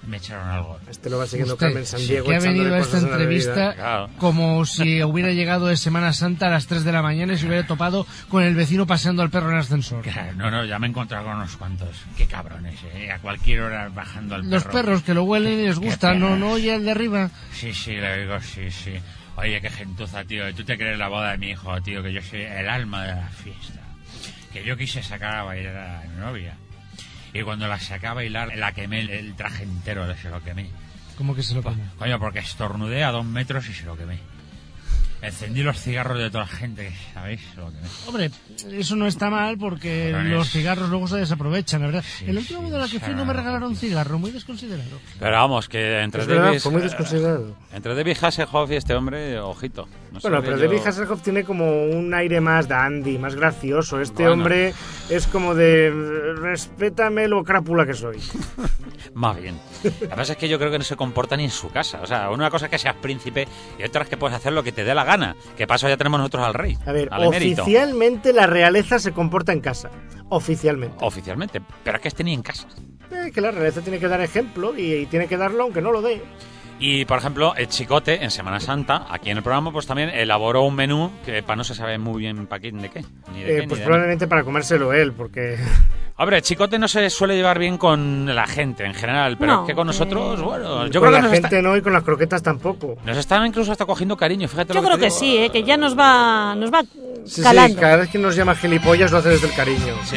me echaron algo. Este lo va siguiendo Usted, Carmen Sandiego. que ha echándole venido a esta cosas en la bebida. entrevista Claro. como si hubiera llegado de Semana Santa a las tres de la mañana y se hubiera topado con el vecino paseando al perro en el ascensor. Claro, no, no, ya me he encontrado con unos cuantos. Qué cabrones, eh. A cualquier hora bajando al perro. Los perros que lo huelen y les gusta, Qué no, pena. no oye el de arriba. Sí, sí, le digo, sí, sí. Oye, qué gentuza, tío. ¿Tú te crees la boda de mi hijo, tío? Que yo soy el alma de la fiesta. Que yo quise sacar a bailar a mi novia. Y cuando la saqué a bailar, la quemé, el, el traje entero se lo quemé. ¿Cómo que se lo Pues, come? coño, porque estornudé a dos metros y se lo quemé. Encendí los cigarros de toda la gente, ¿sabéis? Se lo quemé. Hombre, eso no está mal porque Cabrones. los cigarros luego se desaprovechan, la verdad. Sí, El último sí, boda a la que fui no me regalaron cigarro, muy desconsiderado. Pero vamos, que entre Es verdad, David... fue muy desconsiderado. Entre David Hasselhoff y este hombre, ojito. No Bueno, sabría pero yo- David Hasselhoff tiene como un aire más dandy, más gracioso. Este Bueno. hombre es como de... respétame lo crápula que soy. Más bien. Lo que pasa es que yo creo que no se comporta ni en su casa. O sea, una cosa es que seas príncipe y otra es que puedes hacer lo que te dé la gana. Que paso ya tenemos nosotros al rey. A ver, al emérito. oficialmente la realeza se comporta en casa. Oficialmente. Oficialmente. Pero es que este ni en casa. Eh, que la realeza tiene que dar ejemplo y, y tiene que darlo aunque no lo dé. Y, por ejemplo, el Chicote, en Semana Santa, aquí en el programa, pues también elaboró un menú que para no se sabe muy bien para quién de qué. Ni de Eh, qué, pues ni de probablemente para comérselo él, porque... Hombre, Chicote no se suele llevar bien con la gente en general, pero No, es que con que- nosotros, bueno, con yo creo la que nos, gente está- no y con las croquetas tampoco. nos están incluso hasta cogiendo cariño, fíjate Yo lo creo te que digo. sí, ¿eh? Que ya nos va, nos va Sí, calando. sí, cada vez que nos llama gilipollas lo hace desde el cariño. Sí.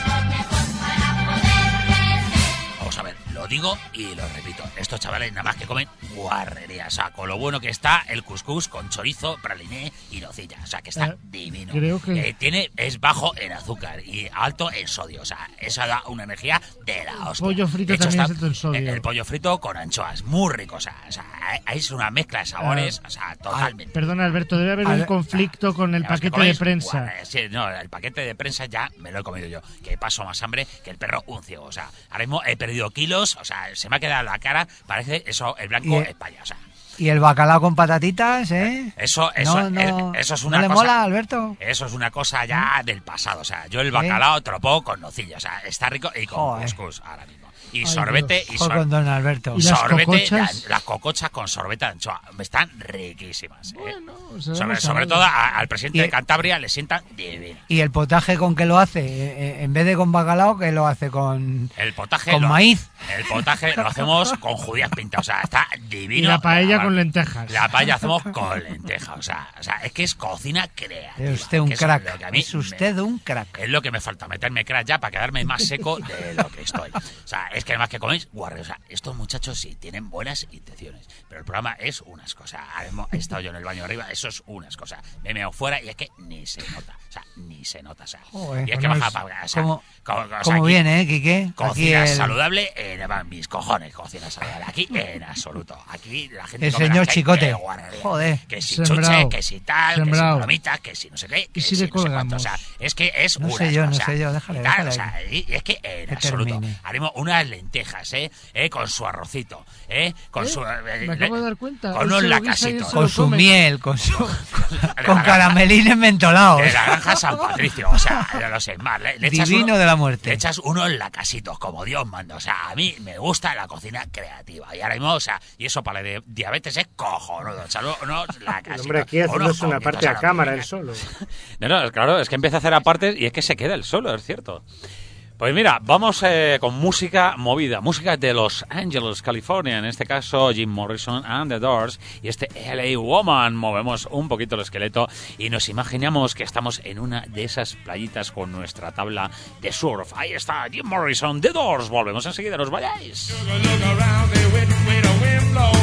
Vamos a ver, lo digo y lo repito. Estos chavales nada más que comen guarrerías. O sea, con lo bueno que está el cuscús con chorizo, praliné y nocilla. O sea, que está Eh, divino. creo que- Eh, tiene, es bajo en azúcar y alto en sodio. O sea, eso da una energía de la hostia. pollo frito De hecho, también está es alto en sodio. El, el pollo frito con anchoas, muy rico. O sea, o sea, es una mezcla de sabores, Ah. o sea, totalmente. Perdona, Alberto, debe haber A un ver, conflicto con el Ya, os que paquete de coméis prensa. guarrerías. Sí, no, el paquete de prensa ya me lo he comido yo. Que paso más hambre que el perro un ciego. O sea, ahora mismo he perdido kilos. O sea, se me ha quedado la cara. Parece eso, el blanco Y- es paya. O sea, Y el bacalao con patatitas, ¿eh? eso, eso, no, no, es- eso es una ¿no le cosa. mola, Alberto? Eso es una cosa ya del pasado. O sea, yo el bacalao te lo pongo con nocilla. O sea, está rico y con Joder. cuscús ahora mismo. Y Ay, sorbete y Joder, sor- con don Alberto. ¿Y las sorbete. cocochas? la- las cocochas con sorbete de anchoa. Están riquísimas. ¿eh? Bueno, sobre sabemos sobre algo. todo a- al presidente Y- de Cantabria le sientan divino. ¿Y el potaje con qué lo hace? Eh, eh, en vez de con bacalao, ¿qué lo hace? Con, El potaje. con lo- maíz. El potaje lo hacemos con judías pintas. O sea, está divino. Y la paella La- con lentejas. La paella hacemos con lentejas. O sea, o sea, es que es cocina creativa. Es usted un que eso es crack. lo que a mí Es usted un crack. Es lo que me falta, meterme crack ya para quedarme más seco de lo que estoy. O sea, es que además que coméis guarre. O sea, estos muchachos sí tienen buenas intenciones, pero el programa es unas cosas. Ahora mismo he estado yo en el baño arriba, eso es unas cosas. Me he meado fuera y es que ni se nota. O sea, ni se nota. O sea, Joder, y es que pues baja no para. es- O sea, ¿Cómo- co- o sea, ¿Cómo aquí- viene, eh, Quique? Aquí Cocina el, saludable, eh, van mis cojones, cocina saludable. Aquí en absoluto. Aquí la gente el come señor las que- Chicote. que guarrería. Joder. Que si Sembrao. chuche, que si tal, Sembrao. que si bromitas, que si no sé qué, que si si le no sé cuánto. O colgamos? sea, es que es No una sé yo, no cosa. sé yo, déjale, Y tal, déjale o sea, y, y es que en Que absoluto. termine. Haremos unas lentejas, ¿eh? ¿eh? Con su arrocito, ¿eh? Con ¿Eh? su. eh, Me acabo de dar cuenta. Con Él unos se lo guisa y él lacasitos. se lo Con su come. miel, con su... con granja- caramelines mentolados. De la granja San Patricio, o sea, ya lo sé, más. Le, le echas Divino uno- de la muerte. Le echas unos lacasitos, como Dios manda. O sea, a mí me gusta la cocina creativa. Y ahora mismo, o sea, y eso para la de diabetes es cojonudo. O sea, unos lacasitos. Hombre, aquí haciéndose una parte a cámara él solo. No, no, claro, es que empieza a hacer apartes y es que se queda el solo, es cierto. Pues mira, vamos eh, con música movida, música de Los Angeles, California, en este caso Jim Morrison and the Doors y este L A Woman. Movemos un poquito el esqueleto y nos imaginamos que estamos en una de esas playitas con nuestra tabla de surf. Ahí está Jim Morrison, The Doors. Volvemos enseguida, no os vayáis. Look around there with, with a wind blow.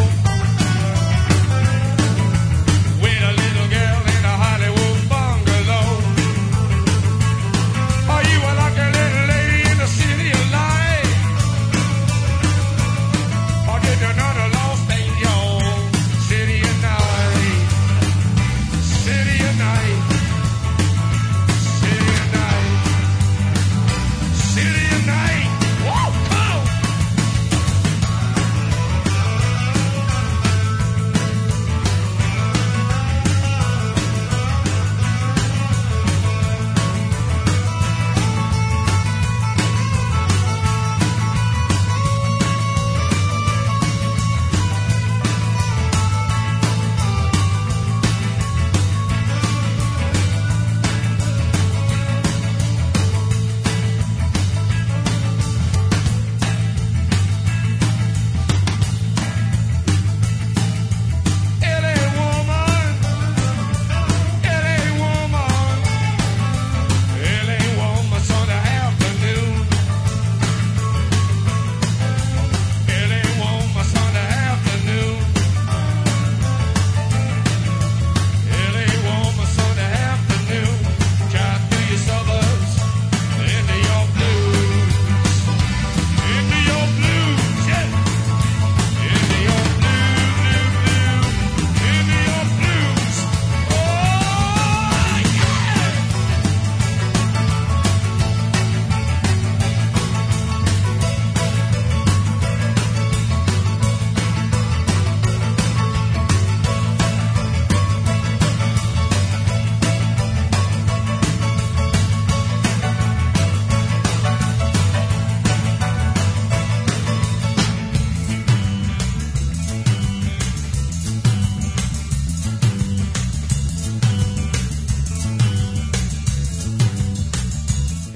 With a little girl in a Hollywood bungalow. Are you a lucky little lady in the city of light? Or did you know the lost in your city of night? City of night. City of night. City of night. Whoa, come on!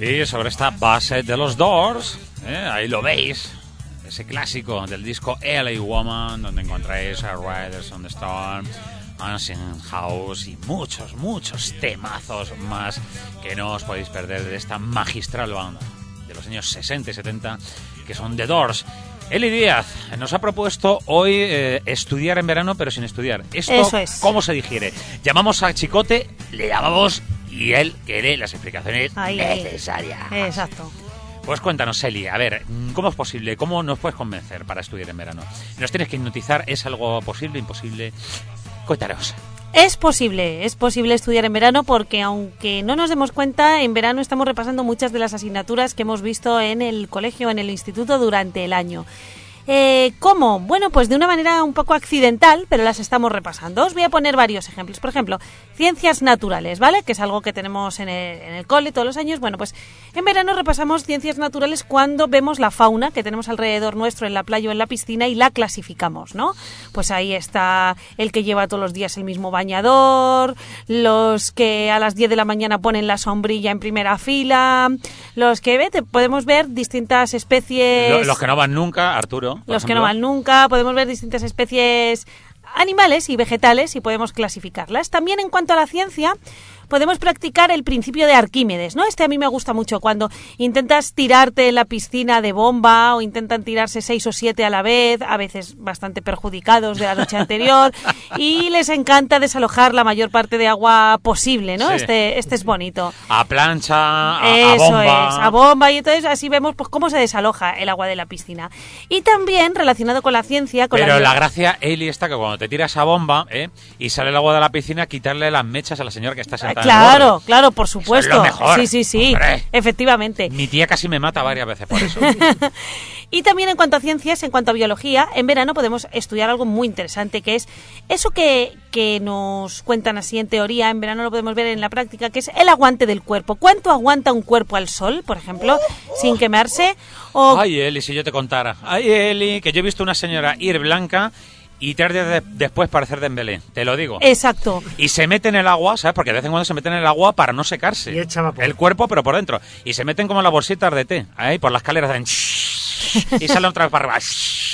Y sobre esta base de los Doors, ¿eh? Ahí lo veis, ese clásico del disco L A Woman, donde encontráis a Riders on the Storm, Unseen House y muchos, muchos temazos más que no os podéis perder de esta magistral banda de los años sesenta y setenta, que son The Doors. Eli Díaz nos ha propuesto hoy eh, estudiar en verano, pero sin estudiar. ¿Esto Eso es. cómo se digiere? Llamamos a Chicote, le llamamos y él quiere las explicaciones Ahí, necesarias. Exacto. Pues cuéntanos, Eli, a ver, ¿cómo es posible? ¿Cómo nos puedes convencer para estudiar en verano? ¿Nos tienes que hipnotizar? ¿Es algo posible, imposible? Cuéntanos. Es posible, es posible estudiar en verano porque aunque no nos demos cuenta, en verano estamos repasando muchas de las asignaturas que hemos visto en el colegio, en el instituto durante el año. Eh, ¿Cómo? Bueno, pues de una manera un poco accidental, pero las estamos repasando. Os voy a poner varios ejemplos. Por ejemplo, ciencias naturales, ¿vale? Que es algo que tenemos en el, en el cole todos los años. Bueno, pues en verano repasamos ciencias naturales cuando vemos la fauna que tenemos alrededor nuestro en la playa o en la piscina y la clasificamos, ¿no? Pues ahí está el que lleva todos los días el mismo bañador, los que a las diez de la mañana ponen la sombrilla en primera fila, los que, vete, podemos ver distintas especies... Los, los que no van nunca, Arturo. Los que no van nunca, podemos ver distintas especies animales y vegetales y podemos clasificarlas. También en cuanto a la ciencia, podemos practicar el principio de Arquímedes, ¿no? Este a mí me gusta mucho, cuando intentas tirarte en la piscina de bomba o intentan tirarse seis o siete a la vez, a veces bastante perjudicados de la noche anterior, y les encanta desalojar la mayor parte de agua posible, ¿no? Sí. Este, este es bonito. A plancha, a, a Eso bomba. es, a bomba, y entonces así vemos pues cómo se desaloja el agua de la piscina. Y también relacionado con la ciencia, con Pero la, la gracia, Eli, está que cuando te tiras a bomba, ¿eh? Y sale el agua de la piscina, quitarle las mechas a la señora que está sentada. Claro, claro, por supuesto. Eso es lo mejor. Sí, sí, sí, Hombre. efectivamente. Mi tía casi me mata varias veces por eso. Y también en cuanto a ciencias, en cuanto a biología, en verano podemos estudiar algo muy interesante, que es eso que, que nos cuentan así en teoría, en verano lo podemos ver en la práctica, que es el aguante del cuerpo. ¿Cuánto aguanta un cuerpo al sol, por ejemplo, sin quemarse? O... Ay, Eli, si yo te contara. Ay, Eli, que yo he visto una señora ir blanca y tres días de- después parecer Dembélé, te lo digo. Exacto. Y se mete en el agua, ¿sabes? Porque de vez en cuando se meten en el agua para no secarse. Y echa vapor. El cuerpo, pero por dentro. Y se meten como en las bolsitas de té, ahí por las escaleras hacen y salen otra vez para arriba.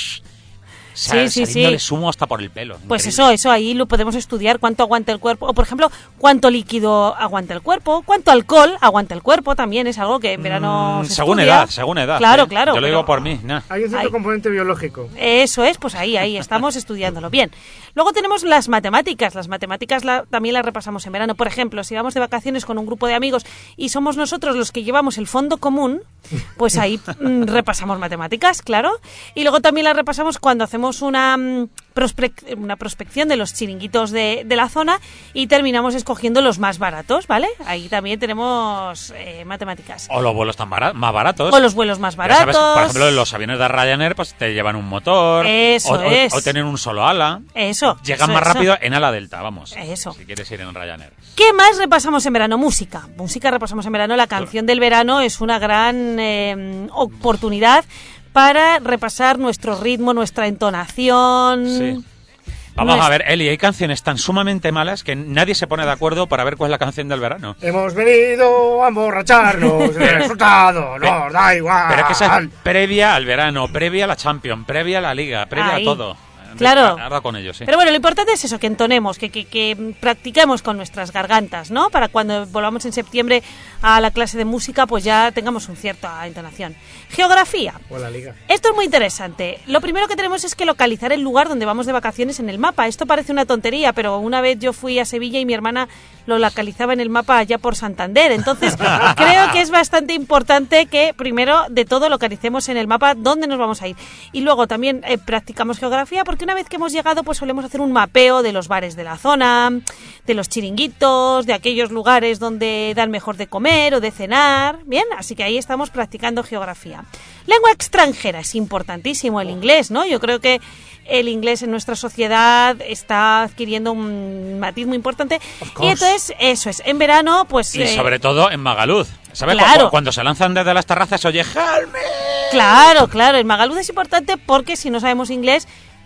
Sí, sí, sí. Saliéndole sumo hasta por el pelo. Pues Increíble. eso, eso ahí lo podemos estudiar, cuánto aguanta el cuerpo, o por ejemplo, cuánto líquido aguanta el cuerpo, cuánto alcohol aguanta el cuerpo, también es algo que en verano Mm, se según estudia. edad, según edad. Claro, ¿eh? claro. Yo lo pero- digo por mí, nah. Hay un cierto Ay. componente biológico. Eso es, pues ahí, ahí estamos estudiándolo. Bien, luego tenemos las matemáticas. Las matemáticas la- también las repasamos en verano. Por ejemplo, si vamos de vacaciones con un grupo de amigos y somos nosotros los que llevamos el fondo común, pues ahí mm, repasamos matemáticas, claro. Y luego también las repasamos cuando hacemos una, mm, prospec- una prospección de los chiringuitos de, de la zona y terminamos escogiendo los más baratos, ¿vale? Ahí también tenemos eh, matemáticas. O los vuelos tan bara- más baratos. O los vuelos más Ya sabes, baratos. por ejemplo, los aviones de Ryanair pues te llevan un motor. Eso o, o- es. o tienen un solo ala. Eso. Llegan eso, más eso. rápido en ala delta, vamos. Eso. Si quieres ir en Ryanair. ¿Qué más repasamos en verano? Música. Música repasamos en verano. La canción del verano es una gran eh, oportunidad para repasar nuestro ritmo, nuestra entonación. Sí. Vamos Nues- a ver, Eli, hay canciones tan sumamente malas que nadie se pone de acuerdo para ver cuál es la canción del verano. Hemos venido a emborracharnos, el resultado nos da igual. Pero es que esa es previa al verano, previa a la Champions, previa a la Liga, previa Ahí. a todo. Claro. Ha dado con ellos, sí. Pero bueno, lo importante es eso, que entonemos, que, que, que practiquemos con nuestras gargantas, ¿no? Para cuando volvamos en septiembre a la clase de música, pues ya tengamos un cierta entonación. Geografía. O la liga. Esto es muy interesante. Lo primero que tenemos es que localizar el lugar donde vamos de vacaciones en el mapa. Esto parece una tontería, pero una vez yo fui a Sevilla y mi hermana lo localizaba en el mapa allá por Santander. Entonces, creo que es bastante importante que primero de todo localicemos en el mapa dónde nos vamos a ir. Y luego también eh, practicamos geografía, porque una vez que hemos llegado, pues solemos hacer un mapeo de los bares de la zona, de los chiringuitos, de aquellos lugares donde dan mejor de comer o de cenar. Bien, así que ahí estamos practicando geografía. Lengua extranjera, es importantísimo el inglés, ¿no? Yo creo que el inglés en nuestra sociedad está adquiriendo un matiz muy importante. Y entonces, eso es, en verano, pues... Y eh, sobre todo en Magaluz. ¿Sabes? Claro. Cu- Cuando se lanzan desde las terrazas, oye, ¡Help me! Claro, claro, el Magaluz es importante porque si no sabemos inglés,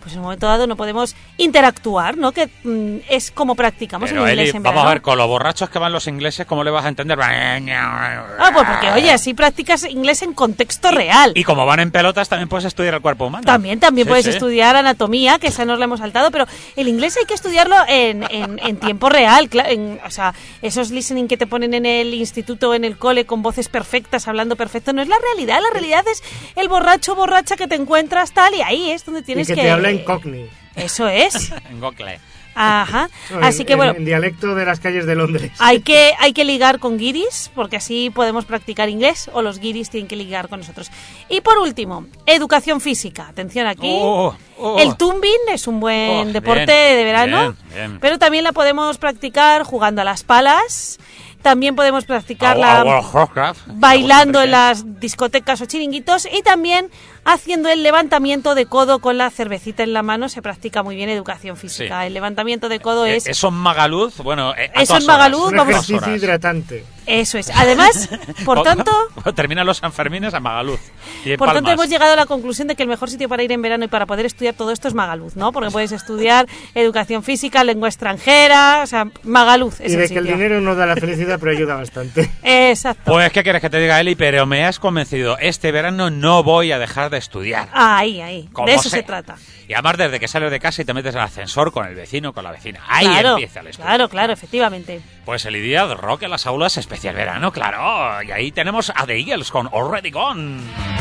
pues en un momento dado no podemos interactuar, ¿no? Que mm, es como practicamos Pero, el inglés Eli, en vamos verano. a ver, con los borrachos que van los ingleses, ¿cómo le vas a entender? Ah, pues porque, oye, así practicas inglés en contexto real. Y como van en pelotas, también puedes estudiar el cuerpo humano. También, también Sí, puedes sí. estudiar anatomía, que esa nos la hemos saltado, pero el inglés hay que estudiarlo en, en, en tiempo real. cla- en- o sea, esos listening que te ponen en el instituto o en el cole con voces perfectas, hablando perfecto, no es la realidad. La realidad es el borracho borracha que te encuentras tal, y ahí es donde Y tienes que que... te habla en cockney. Eso es. En Google. Ajá. En- Así que en- bueno, En dialecto de las calles de Londres. hay que, hay que ligar con guiris, porque así podemos practicar inglés, o los guiris tienen que ligar con nosotros. Y por último, educación física. Atención aquí. Oh, oh. El tumbing es un buen Oh, deporte bien, de verano, bien, bien. pero también la podemos practicar jugando a las palas. También podemos practicarla Ah, World of Warcraft. bailando en las discotecas o chiringuitos, y también haciendo el levantamiento de codo con la cervecita en la mano. Se practica muy bien educación física. Sí. El levantamiento de codo Eh, es... Eso en Magaluz, bueno... eh, a Eso todas en Magaluz, horas. Un vamos- ejercicio Todas horas. hidratante. Eso es. Además, por tanto... Terminan los Sanfermines a Magaluz. Y en Por tanto, Palmas. hemos llegado a la conclusión de que el mejor sitio para ir en verano y para poder estudiar todo esto es Magaluz, ¿no? Porque puedes estudiar educación física, lengua extranjera, o sea, Magaluz es Y el de que el sitio. dinero no da la felicidad, pero ayuda bastante. Exacto. Pues, ¿qué quieres que te diga, Eli? Pero me has convencido. Este verano no voy a dejar de estudiar. Ahí, ahí. Como De eso sea. se trata. Y además, desde que sales de casa y te metes en el ascensor con el vecino, con la vecina. Ahí claro, empieza el estudio. claro, claro, efectivamente. Pues el día de rock en las aulas especial verano, claro. Y ahí tenemos a The Eagles con Already Gone.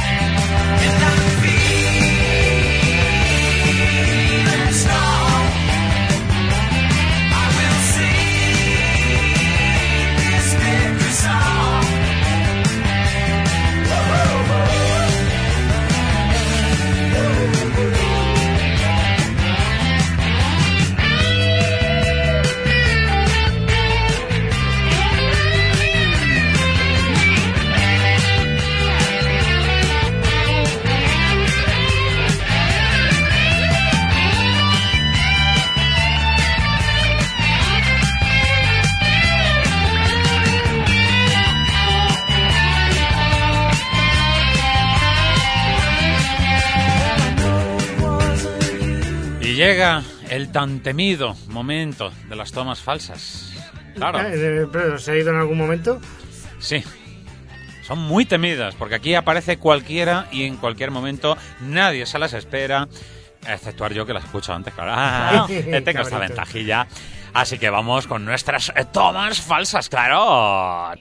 Y llega el tan temido momento de las tomas falsas. Claro. Eh, ¿Pero se ha ido en algún momento? Sí. Son muy temidas, porque aquí aparece cualquiera y en cualquier momento nadie se las espera, exceptuar yo que las escucho antes, claro. Ah, Claro. tengo esta Cabrito. ventajilla. Así que vamos con nuestras eh, tomas falsas, claro.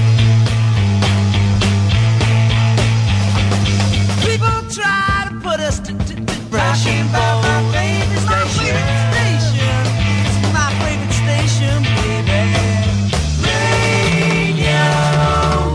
People try to put us to, to depression, but my favorite station, station, it's my favorite station, baby. Radio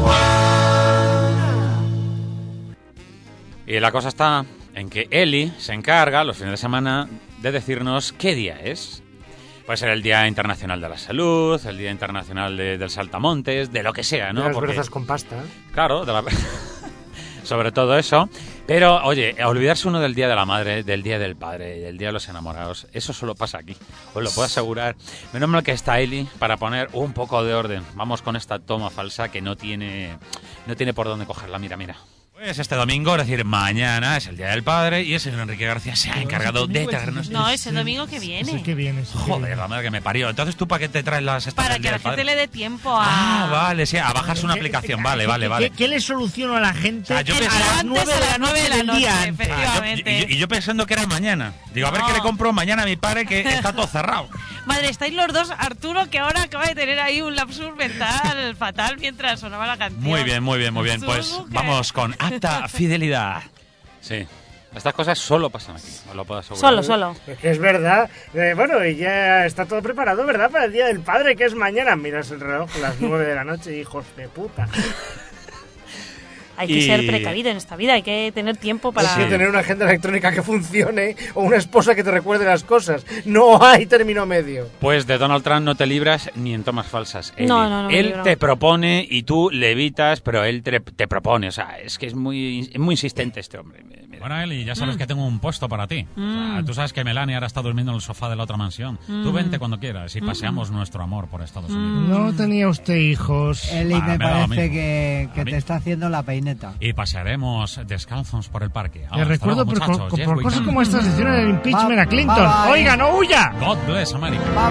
One. Y la cosa está en que Eli se encarga los fines de semana de decirnos qué día es. Puede ser el Día Internacional de la Salud, el Día Internacional de- del Saltamontes, de lo que sea, ¿no? De las Porque- brezas con pasta. Claro, de la... sobre todo eso. Pero, oye, olvidarse uno del Día de la Madre, del Día del Padre, del Día de los Enamorados, eso solo pasa aquí. Os lo puedo asegurar. Menos mal que está Eli para poner un poco de orden. Vamos con esta toma falsa que no tiene, no tiene por dónde cogerla. Mira, mira. Pues este domingo, es decir, mañana es el Día del Padre y el señor Enrique García se ha encargado de traernos... No, es el domingo que viene. Es el que viene. es el que Joder, viene. la madre que me parió. Entonces, ¿tú para qué te traes las estas Para del que Día la del gente Padre? le dé tiempo a... Ah, vale, sí, a bajarse una aplicación. Vale, vale, ¿Qué- vale. ¿Qué, qué le soluciono a la gente O sea, yo a pensaba- las Antes nueve a de las la nueve noche de la del noche, día antes? efectivamente. Y, y- y yo pensando que era mañana. Digo, a ver No. qué le compro mañana a mi padre que está todo cerrado. Madre, estáis los dos, Arturo, que ahora acaba de tener ahí un lapsus mental fatal mientras sonaba la canción. Muy bien, muy bien, muy bien. Pues Supongo que- vamos con acta fidelidad. Sí. Estas cosas solo pasan aquí, os lo puedo asegurar. Solo, solo. Es que es verdad. Eh, bueno, y ya está todo preparado, ¿verdad? Para el Día del Padre, que es mañana. Miras el reloj, las nueve de la noche, hijos de puta. Hay que Y- ser precavido en esta vida, hay que tener tiempo para... Hay que tener una agenda electrónica que funcione o una esposa que te recuerde las cosas. No hay término medio. Pues de Donald Trump no te libras ni en tomas falsas. Eli. No, no, no me Él libro. te propone y tú le evitas, pero él te, te propone. O sea, es que es muy, es muy insistente este hombre. Me, me Bueno, Eli, ya sabes Mm. que tengo un puesto para ti. O sea, Mm. tú sabes que Melania ahora está durmiendo en el sofá de la otra mansión. Mm. Tú vente cuando quieras y Mm. paseamos nuestro amor por Estados Mm. Unidos. No tenía usted hijos. Eli, Ah, me me da lo parece mismo. que, que A mí- te está haciendo la peineta. Y pasearemos descalzos por el parque. Le Ah, hasta recuerdo luego, por, por- muchachos. por Yes, we cosas can. como estas le hicieron el impeachment Ba- a Clinton. bye, bye. ¡Oiga, no huya! God bless America. Bye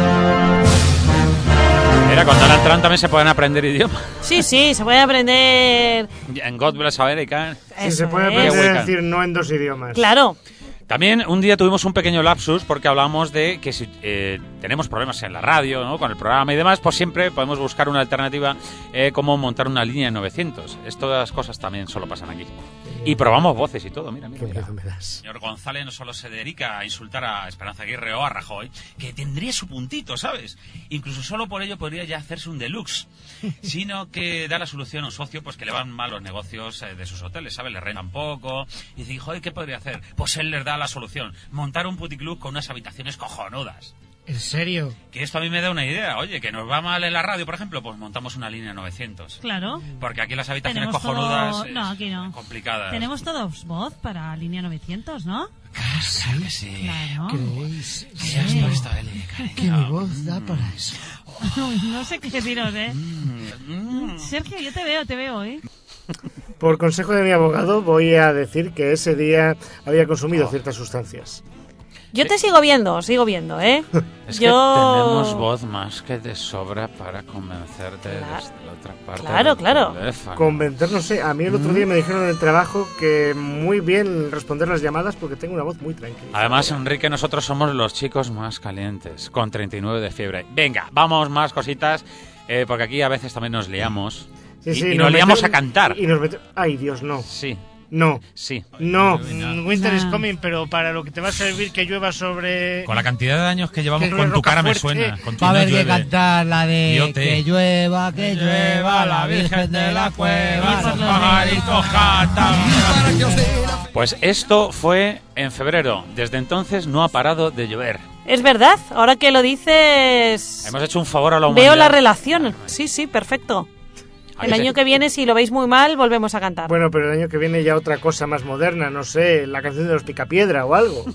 bye. Mira, con Donald Trump también se pueden aprender idiomas. Sí, sí, se puede aprender. En God Bless America. Sí, Eso se puede es. aprender a Wiccan. decir no en dos idiomas. Claro. También un día tuvimos un pequeño lapsus porque hablamos de que si eh, tenemos problemas en la radio, ¿no? Con el programa y demás, pues siempre podemos buscar una alternativa, eh, como montar una línea de novecientos. Estas cosas también solo pasan aquí. Y probamos voces y todo, mira, mira, Qué mira. miedo me das. Señor González no solo se dedica a insultar a Esperanza Aguirre o a Rajoy, que tendría su puntito, ¿sabes? Incluso solo por ello podría ya hacerse un deluxe, sino que da la solución a un socio pues que le van mal los negocios eh, de sus hoteles, ¿sabes? Le rentan poco y dice, joder, ¿qué podría hacer? Pues él les da la solución, montar un puticlub con unas habitaciones cojonudas. ¿En serio? Que esto a mí me da una idea, oye, que nos va mal en la radio, por ejemplo, pues montamos una línea novecientos. Claro. Porque aquí las habitaciones Tenemos cojonudas todo- es no, aquí no. complicadas. Tenemos todos voz para línea novecientos, ¿no? Claro que sí. Claro. ¿Creéis ¿Qué has puesto, Eli, cariño? que mi voz da para eso? No sé qué deciros, ¿eh? Mm. Sergio, yo te veo, te veo, ¿eh? Por consejo de mi abogado voy a decir que ese día había consumido ciertas sustancias. Yo te sigo viendo, sigo viendo, ¿eh? Es Yo... que tenemos voz más que de sobra para convencerte Claro. desde la otra parte Claro, del claro. teléfono. Convencer, no sé, a mí el otro día me dijeron en el trabajo que muy bien responder las llamadas porque tengo una voz muy tranquila. Además, Enrique, nosotros somos los chicos más calientes, con treinta y nueve de fiebre. Venga, vamos más cositas, eh, porque aquí a veces también nos liamos. Sí, y sí, y nos liamos meten- a cantar. Y nos meten- Ay, Dios, no. Sí, No, sí. no. Mm, Winter is Nah. coming, pero para lo que te va a servir que llueva sobre... Con la cantidad de años que llevamos Que con tu cara me Rocafuerte. suena. Con tu Va a no haber que llueve. cantar la de Diote. que llueva, que llueva, la Virgen de la Cueva. por los los pajaritos cantan. Pues esto fue en febrero. Desde entonces no ha parado de llover. Es verdad, ahora que lo dices... Hemos hecho un favor a la humanidad. Veo la relación. Sí, sí, perfecto. A El veces- año que viene, si lo veis muy mal, volvemos a cantar. Bueno, pero el año que viene ya otra cosa más moderna, no sé, la canción de los Picapiedra o algo.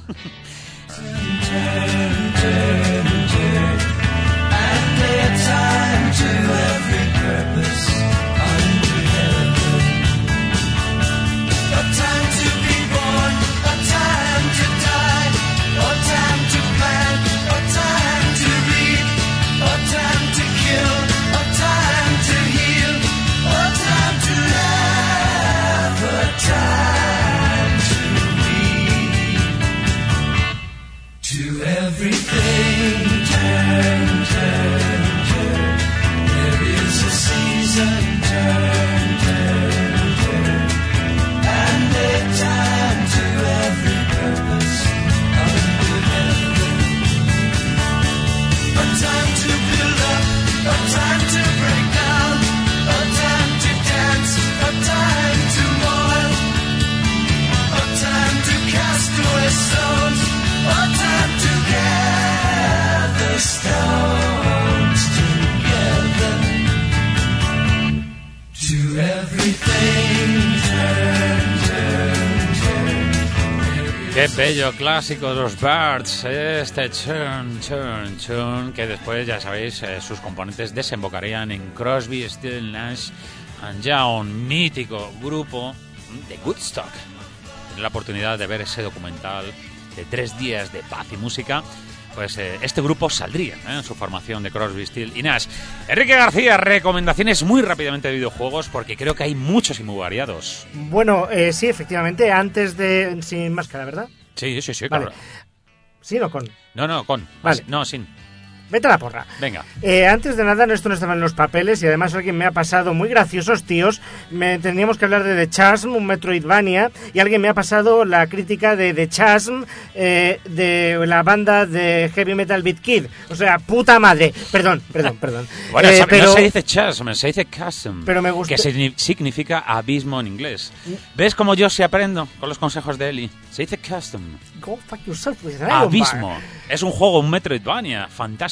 Qué bello clásico de los Birds, este churn, churn, churn, que después, ya sabéis, eh, sus componentes desembocarían en Crosby, Stills, Nash and Young, mítico grupo de Woodstock. Tener la oportunidad de ver ese documental de tres días de paz y música, pues eh, este grupo saldría ¿eh? en su formación de Crosby, Stills y Nash. Enrique García, recomendaciones muy rápidamente de videojuegos, porque creo que hay muchos y muy variados. Bueno, eh, sí, efectivamente, antes de... Sin máscara, ¿verdad? Sí, sí, sí, Vale. claro. ¿Sí o con? No, no, con. Vale. No, sin. Vete a la porra. Venga. Eh, antes de nada, esto no estaba en los papeles y además alguien me ha pasado muy graciosos, tíos. Me, tendríamos que hablar de The Chasm, un Metroidvania, y alguien me ha pasado la crítica de The Chasm eh, de la banda de heavy metal Beat Kid. O sea, puta madre. Perdón, perdón, perdón. Bueno, Eh, sabe, pero no se dice chasm, se dice chasm. Pero me gusta- Que signi- significa abismo en inglés. ¿Ves cómo yo sí aprendo con los consejos de Eli? Se dice custom. Go fuck yourself with Dragon Ball. Abismo. Es un juego, un Metroidvania. Fantástico.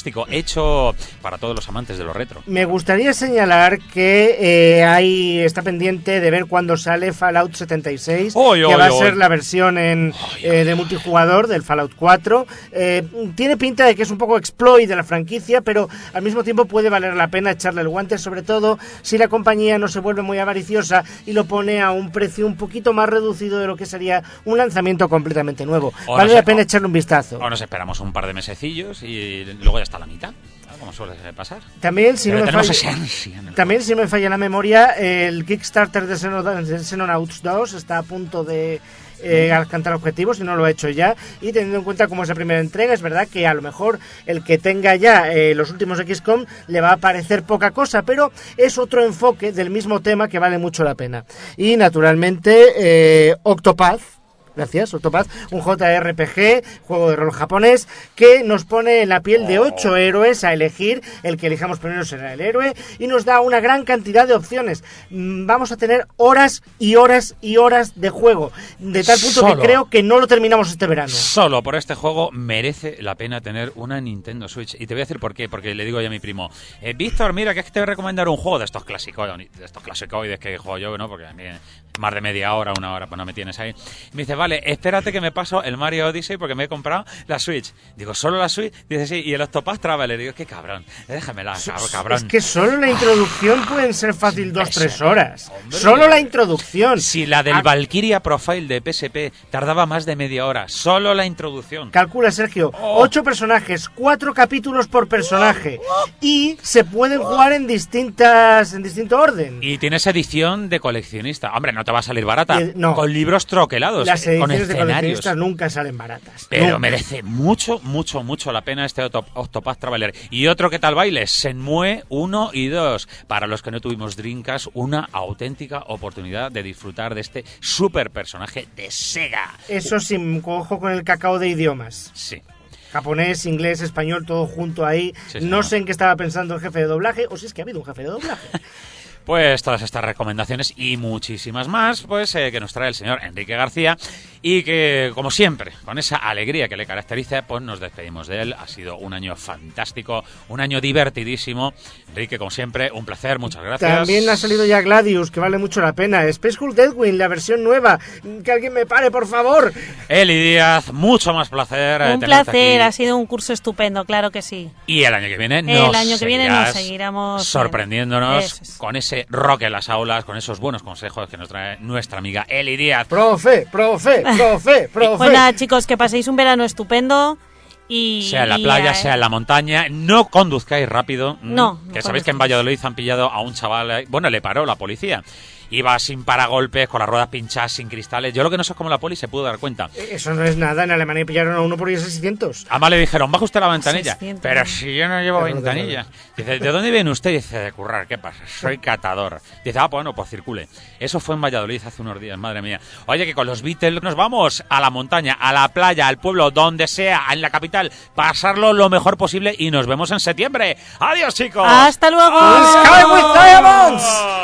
fantástico, hecho para todos los amantes de lo retro. Me gustaría señalar que eh, ahí está pendiente de ver cuándo sale Fallout setenta y seis, Oy, que oy, va a oy. ser la versión en, eh, de multijugador del Fallout cuatro. Eh, tiene pinta de que es un poco exploit de la franquicia, pero al mismo tiempo puede valer la pena echarle el guante, sobre todo si la compañía no se vuelve muy avariciosa y lo pone a un precio un poquito más reducido de lo que sería un lanzamiento completamente nuevo. O Vale no la sé, pena o- echarle un vistazo. O nos esperamos un par de mesecillos y luego ya está la mitad, ¿no? Como suele pasar. También, si Pero no me tenemos falla, ese ansia en el también, si no me falla la memoria, el Kickstarter de Xeno- de Xenonauts dos está a punto de eh, alcanzar objetivos, si no lo ha hecho ya, y teniendo en cuenta cómo es la primera entrega, es verdad que a lo mejor el que tenga ya eh, los últimos X COM le va a parecer poca cosa, pero es otro enfoque del mismo tema que vale mucho la pena. Y naturalmente eh, Octopath, gracias, Octopath, un J R P G, juego de rol japonés, que nos pone en la piel de ocho héroes a elegir. El que elijamos primero será el héroe y nos da una gran cantidad de opciones. Mm, Vamos a tener horas y horas y horas de juego, de tal punto Solo. que creo que no lo terminamos este verano. Solo por este juego merece la pena tener una Nintendo Switch. Y te voy a decir por qué. Porque le digo yo a mi primo, eh, Víctor, mira, que es que te voy a recomendar un juego de estos clásicos, de estos clasicoides que juego yo, ¿no? Porque a mí más de media hora, una hora, pues no me tienes ahí. Y me dice, vale, espérate que me paso el Mario Odyssey porque me he comprado la Switch. Digo, ¿solo la Switch? Dice, sí, y el Octopath Traveler. Digo, qué cabrón, déjamela, cab- cabrón. Es que solo la introducción pueden ser fácil dos, tres horas. Hombre. Solo la introducción. Si la del Ah, Valkyria Profile de P S P tardaba más de media hora, solo la introducción. Calcula, Sergio, Oh. ocho personajes, cuatro capítulos por personaje, y se pueden jugar en distintas, en distinto orden. Y tienes edición de coleccionista. Hombre, no te va a salir barata. Y- no. Con libros troquelados, Las eh, con ediciones de escenarios. coleccionistas nunca salen baratas. Pero Nunca. merece mucho, mucho, mucho la pena este Octo- Octopath Traveler. Y otro que tal baile, Shenmue uno y dos. Para los que no tuvimos Dreamcast, una auténtica oportunidad de disfrutar de este super personaje de Sega. Eso sí, cojo con el cacao de idiomas. Sí. Japonés, inglés, español, todo junto ahí. Sí, no señor. sé en qué estaba pensando el jefe de doblaje, o si es que ha habido un jefe de doblaje. Pues todas estas recomendaciones y muchísimas más, pues eh, que nos trae el señor Enrique García y que, como siempre, con esa alegría que le caracteriza, pues nos despedimos de él. Ha sido un año fantástico, un año divertidísimo. Enrique, como siempre, un placer, muchas gracias. También ha salido ya Gladius, que vale mucho la pena. Space Hulk Deadwing, la versión nueva. Que alguien me pare, por favor. Eli Díaz, mucho más placer. eh, Un tenerte placer, aquí. ha sido un curso estupendo, claro que sí. Y el año que viene El nos año que viene nos seguirás seguiremos sorprendiéndonos Eso es. con ese rock en las aulas, con esos buenos consejos que nos trae nuestra amiga Eli Díaz. Profe, profe, profe, profe. Pues nada, chicos, que paséis un verano estupendo y... Sea en la y, playa, eh, sea en la montaña, no conduzcáis rápido. mm, No, no Que sabéis que en Valladolid han pillado a un chaval, eh, bueno, le paró la policía. Iba sin paragolpes, con las ruedas pinchadas, sin cristales. Yo lo que no sé es cómo la poli se pudo dar cuenta. Eso no es nada, en Alemania pillaron a uno por I S seiscientos. Además le dijeron, baja usted la ventanilla. seiscientos. Pero si yo no llevo Error de ventanilla. Dice, ¿de dónde viene usted? Dice, de currar, ¿qué pasa? Soy catador. Dice, ah, pues bueno, pues circule. Eso fue en Valladolid hace unos días, madre mía. Oye, que con los Beatles nos vamos a la montaña, a la playa, al pueblo, donde sea, en la capital, pasarlo lo mejor posible y nos vemos en septiembre. ¡Adiós, chicos! ¡Hasta luego! Sky with Diamonds.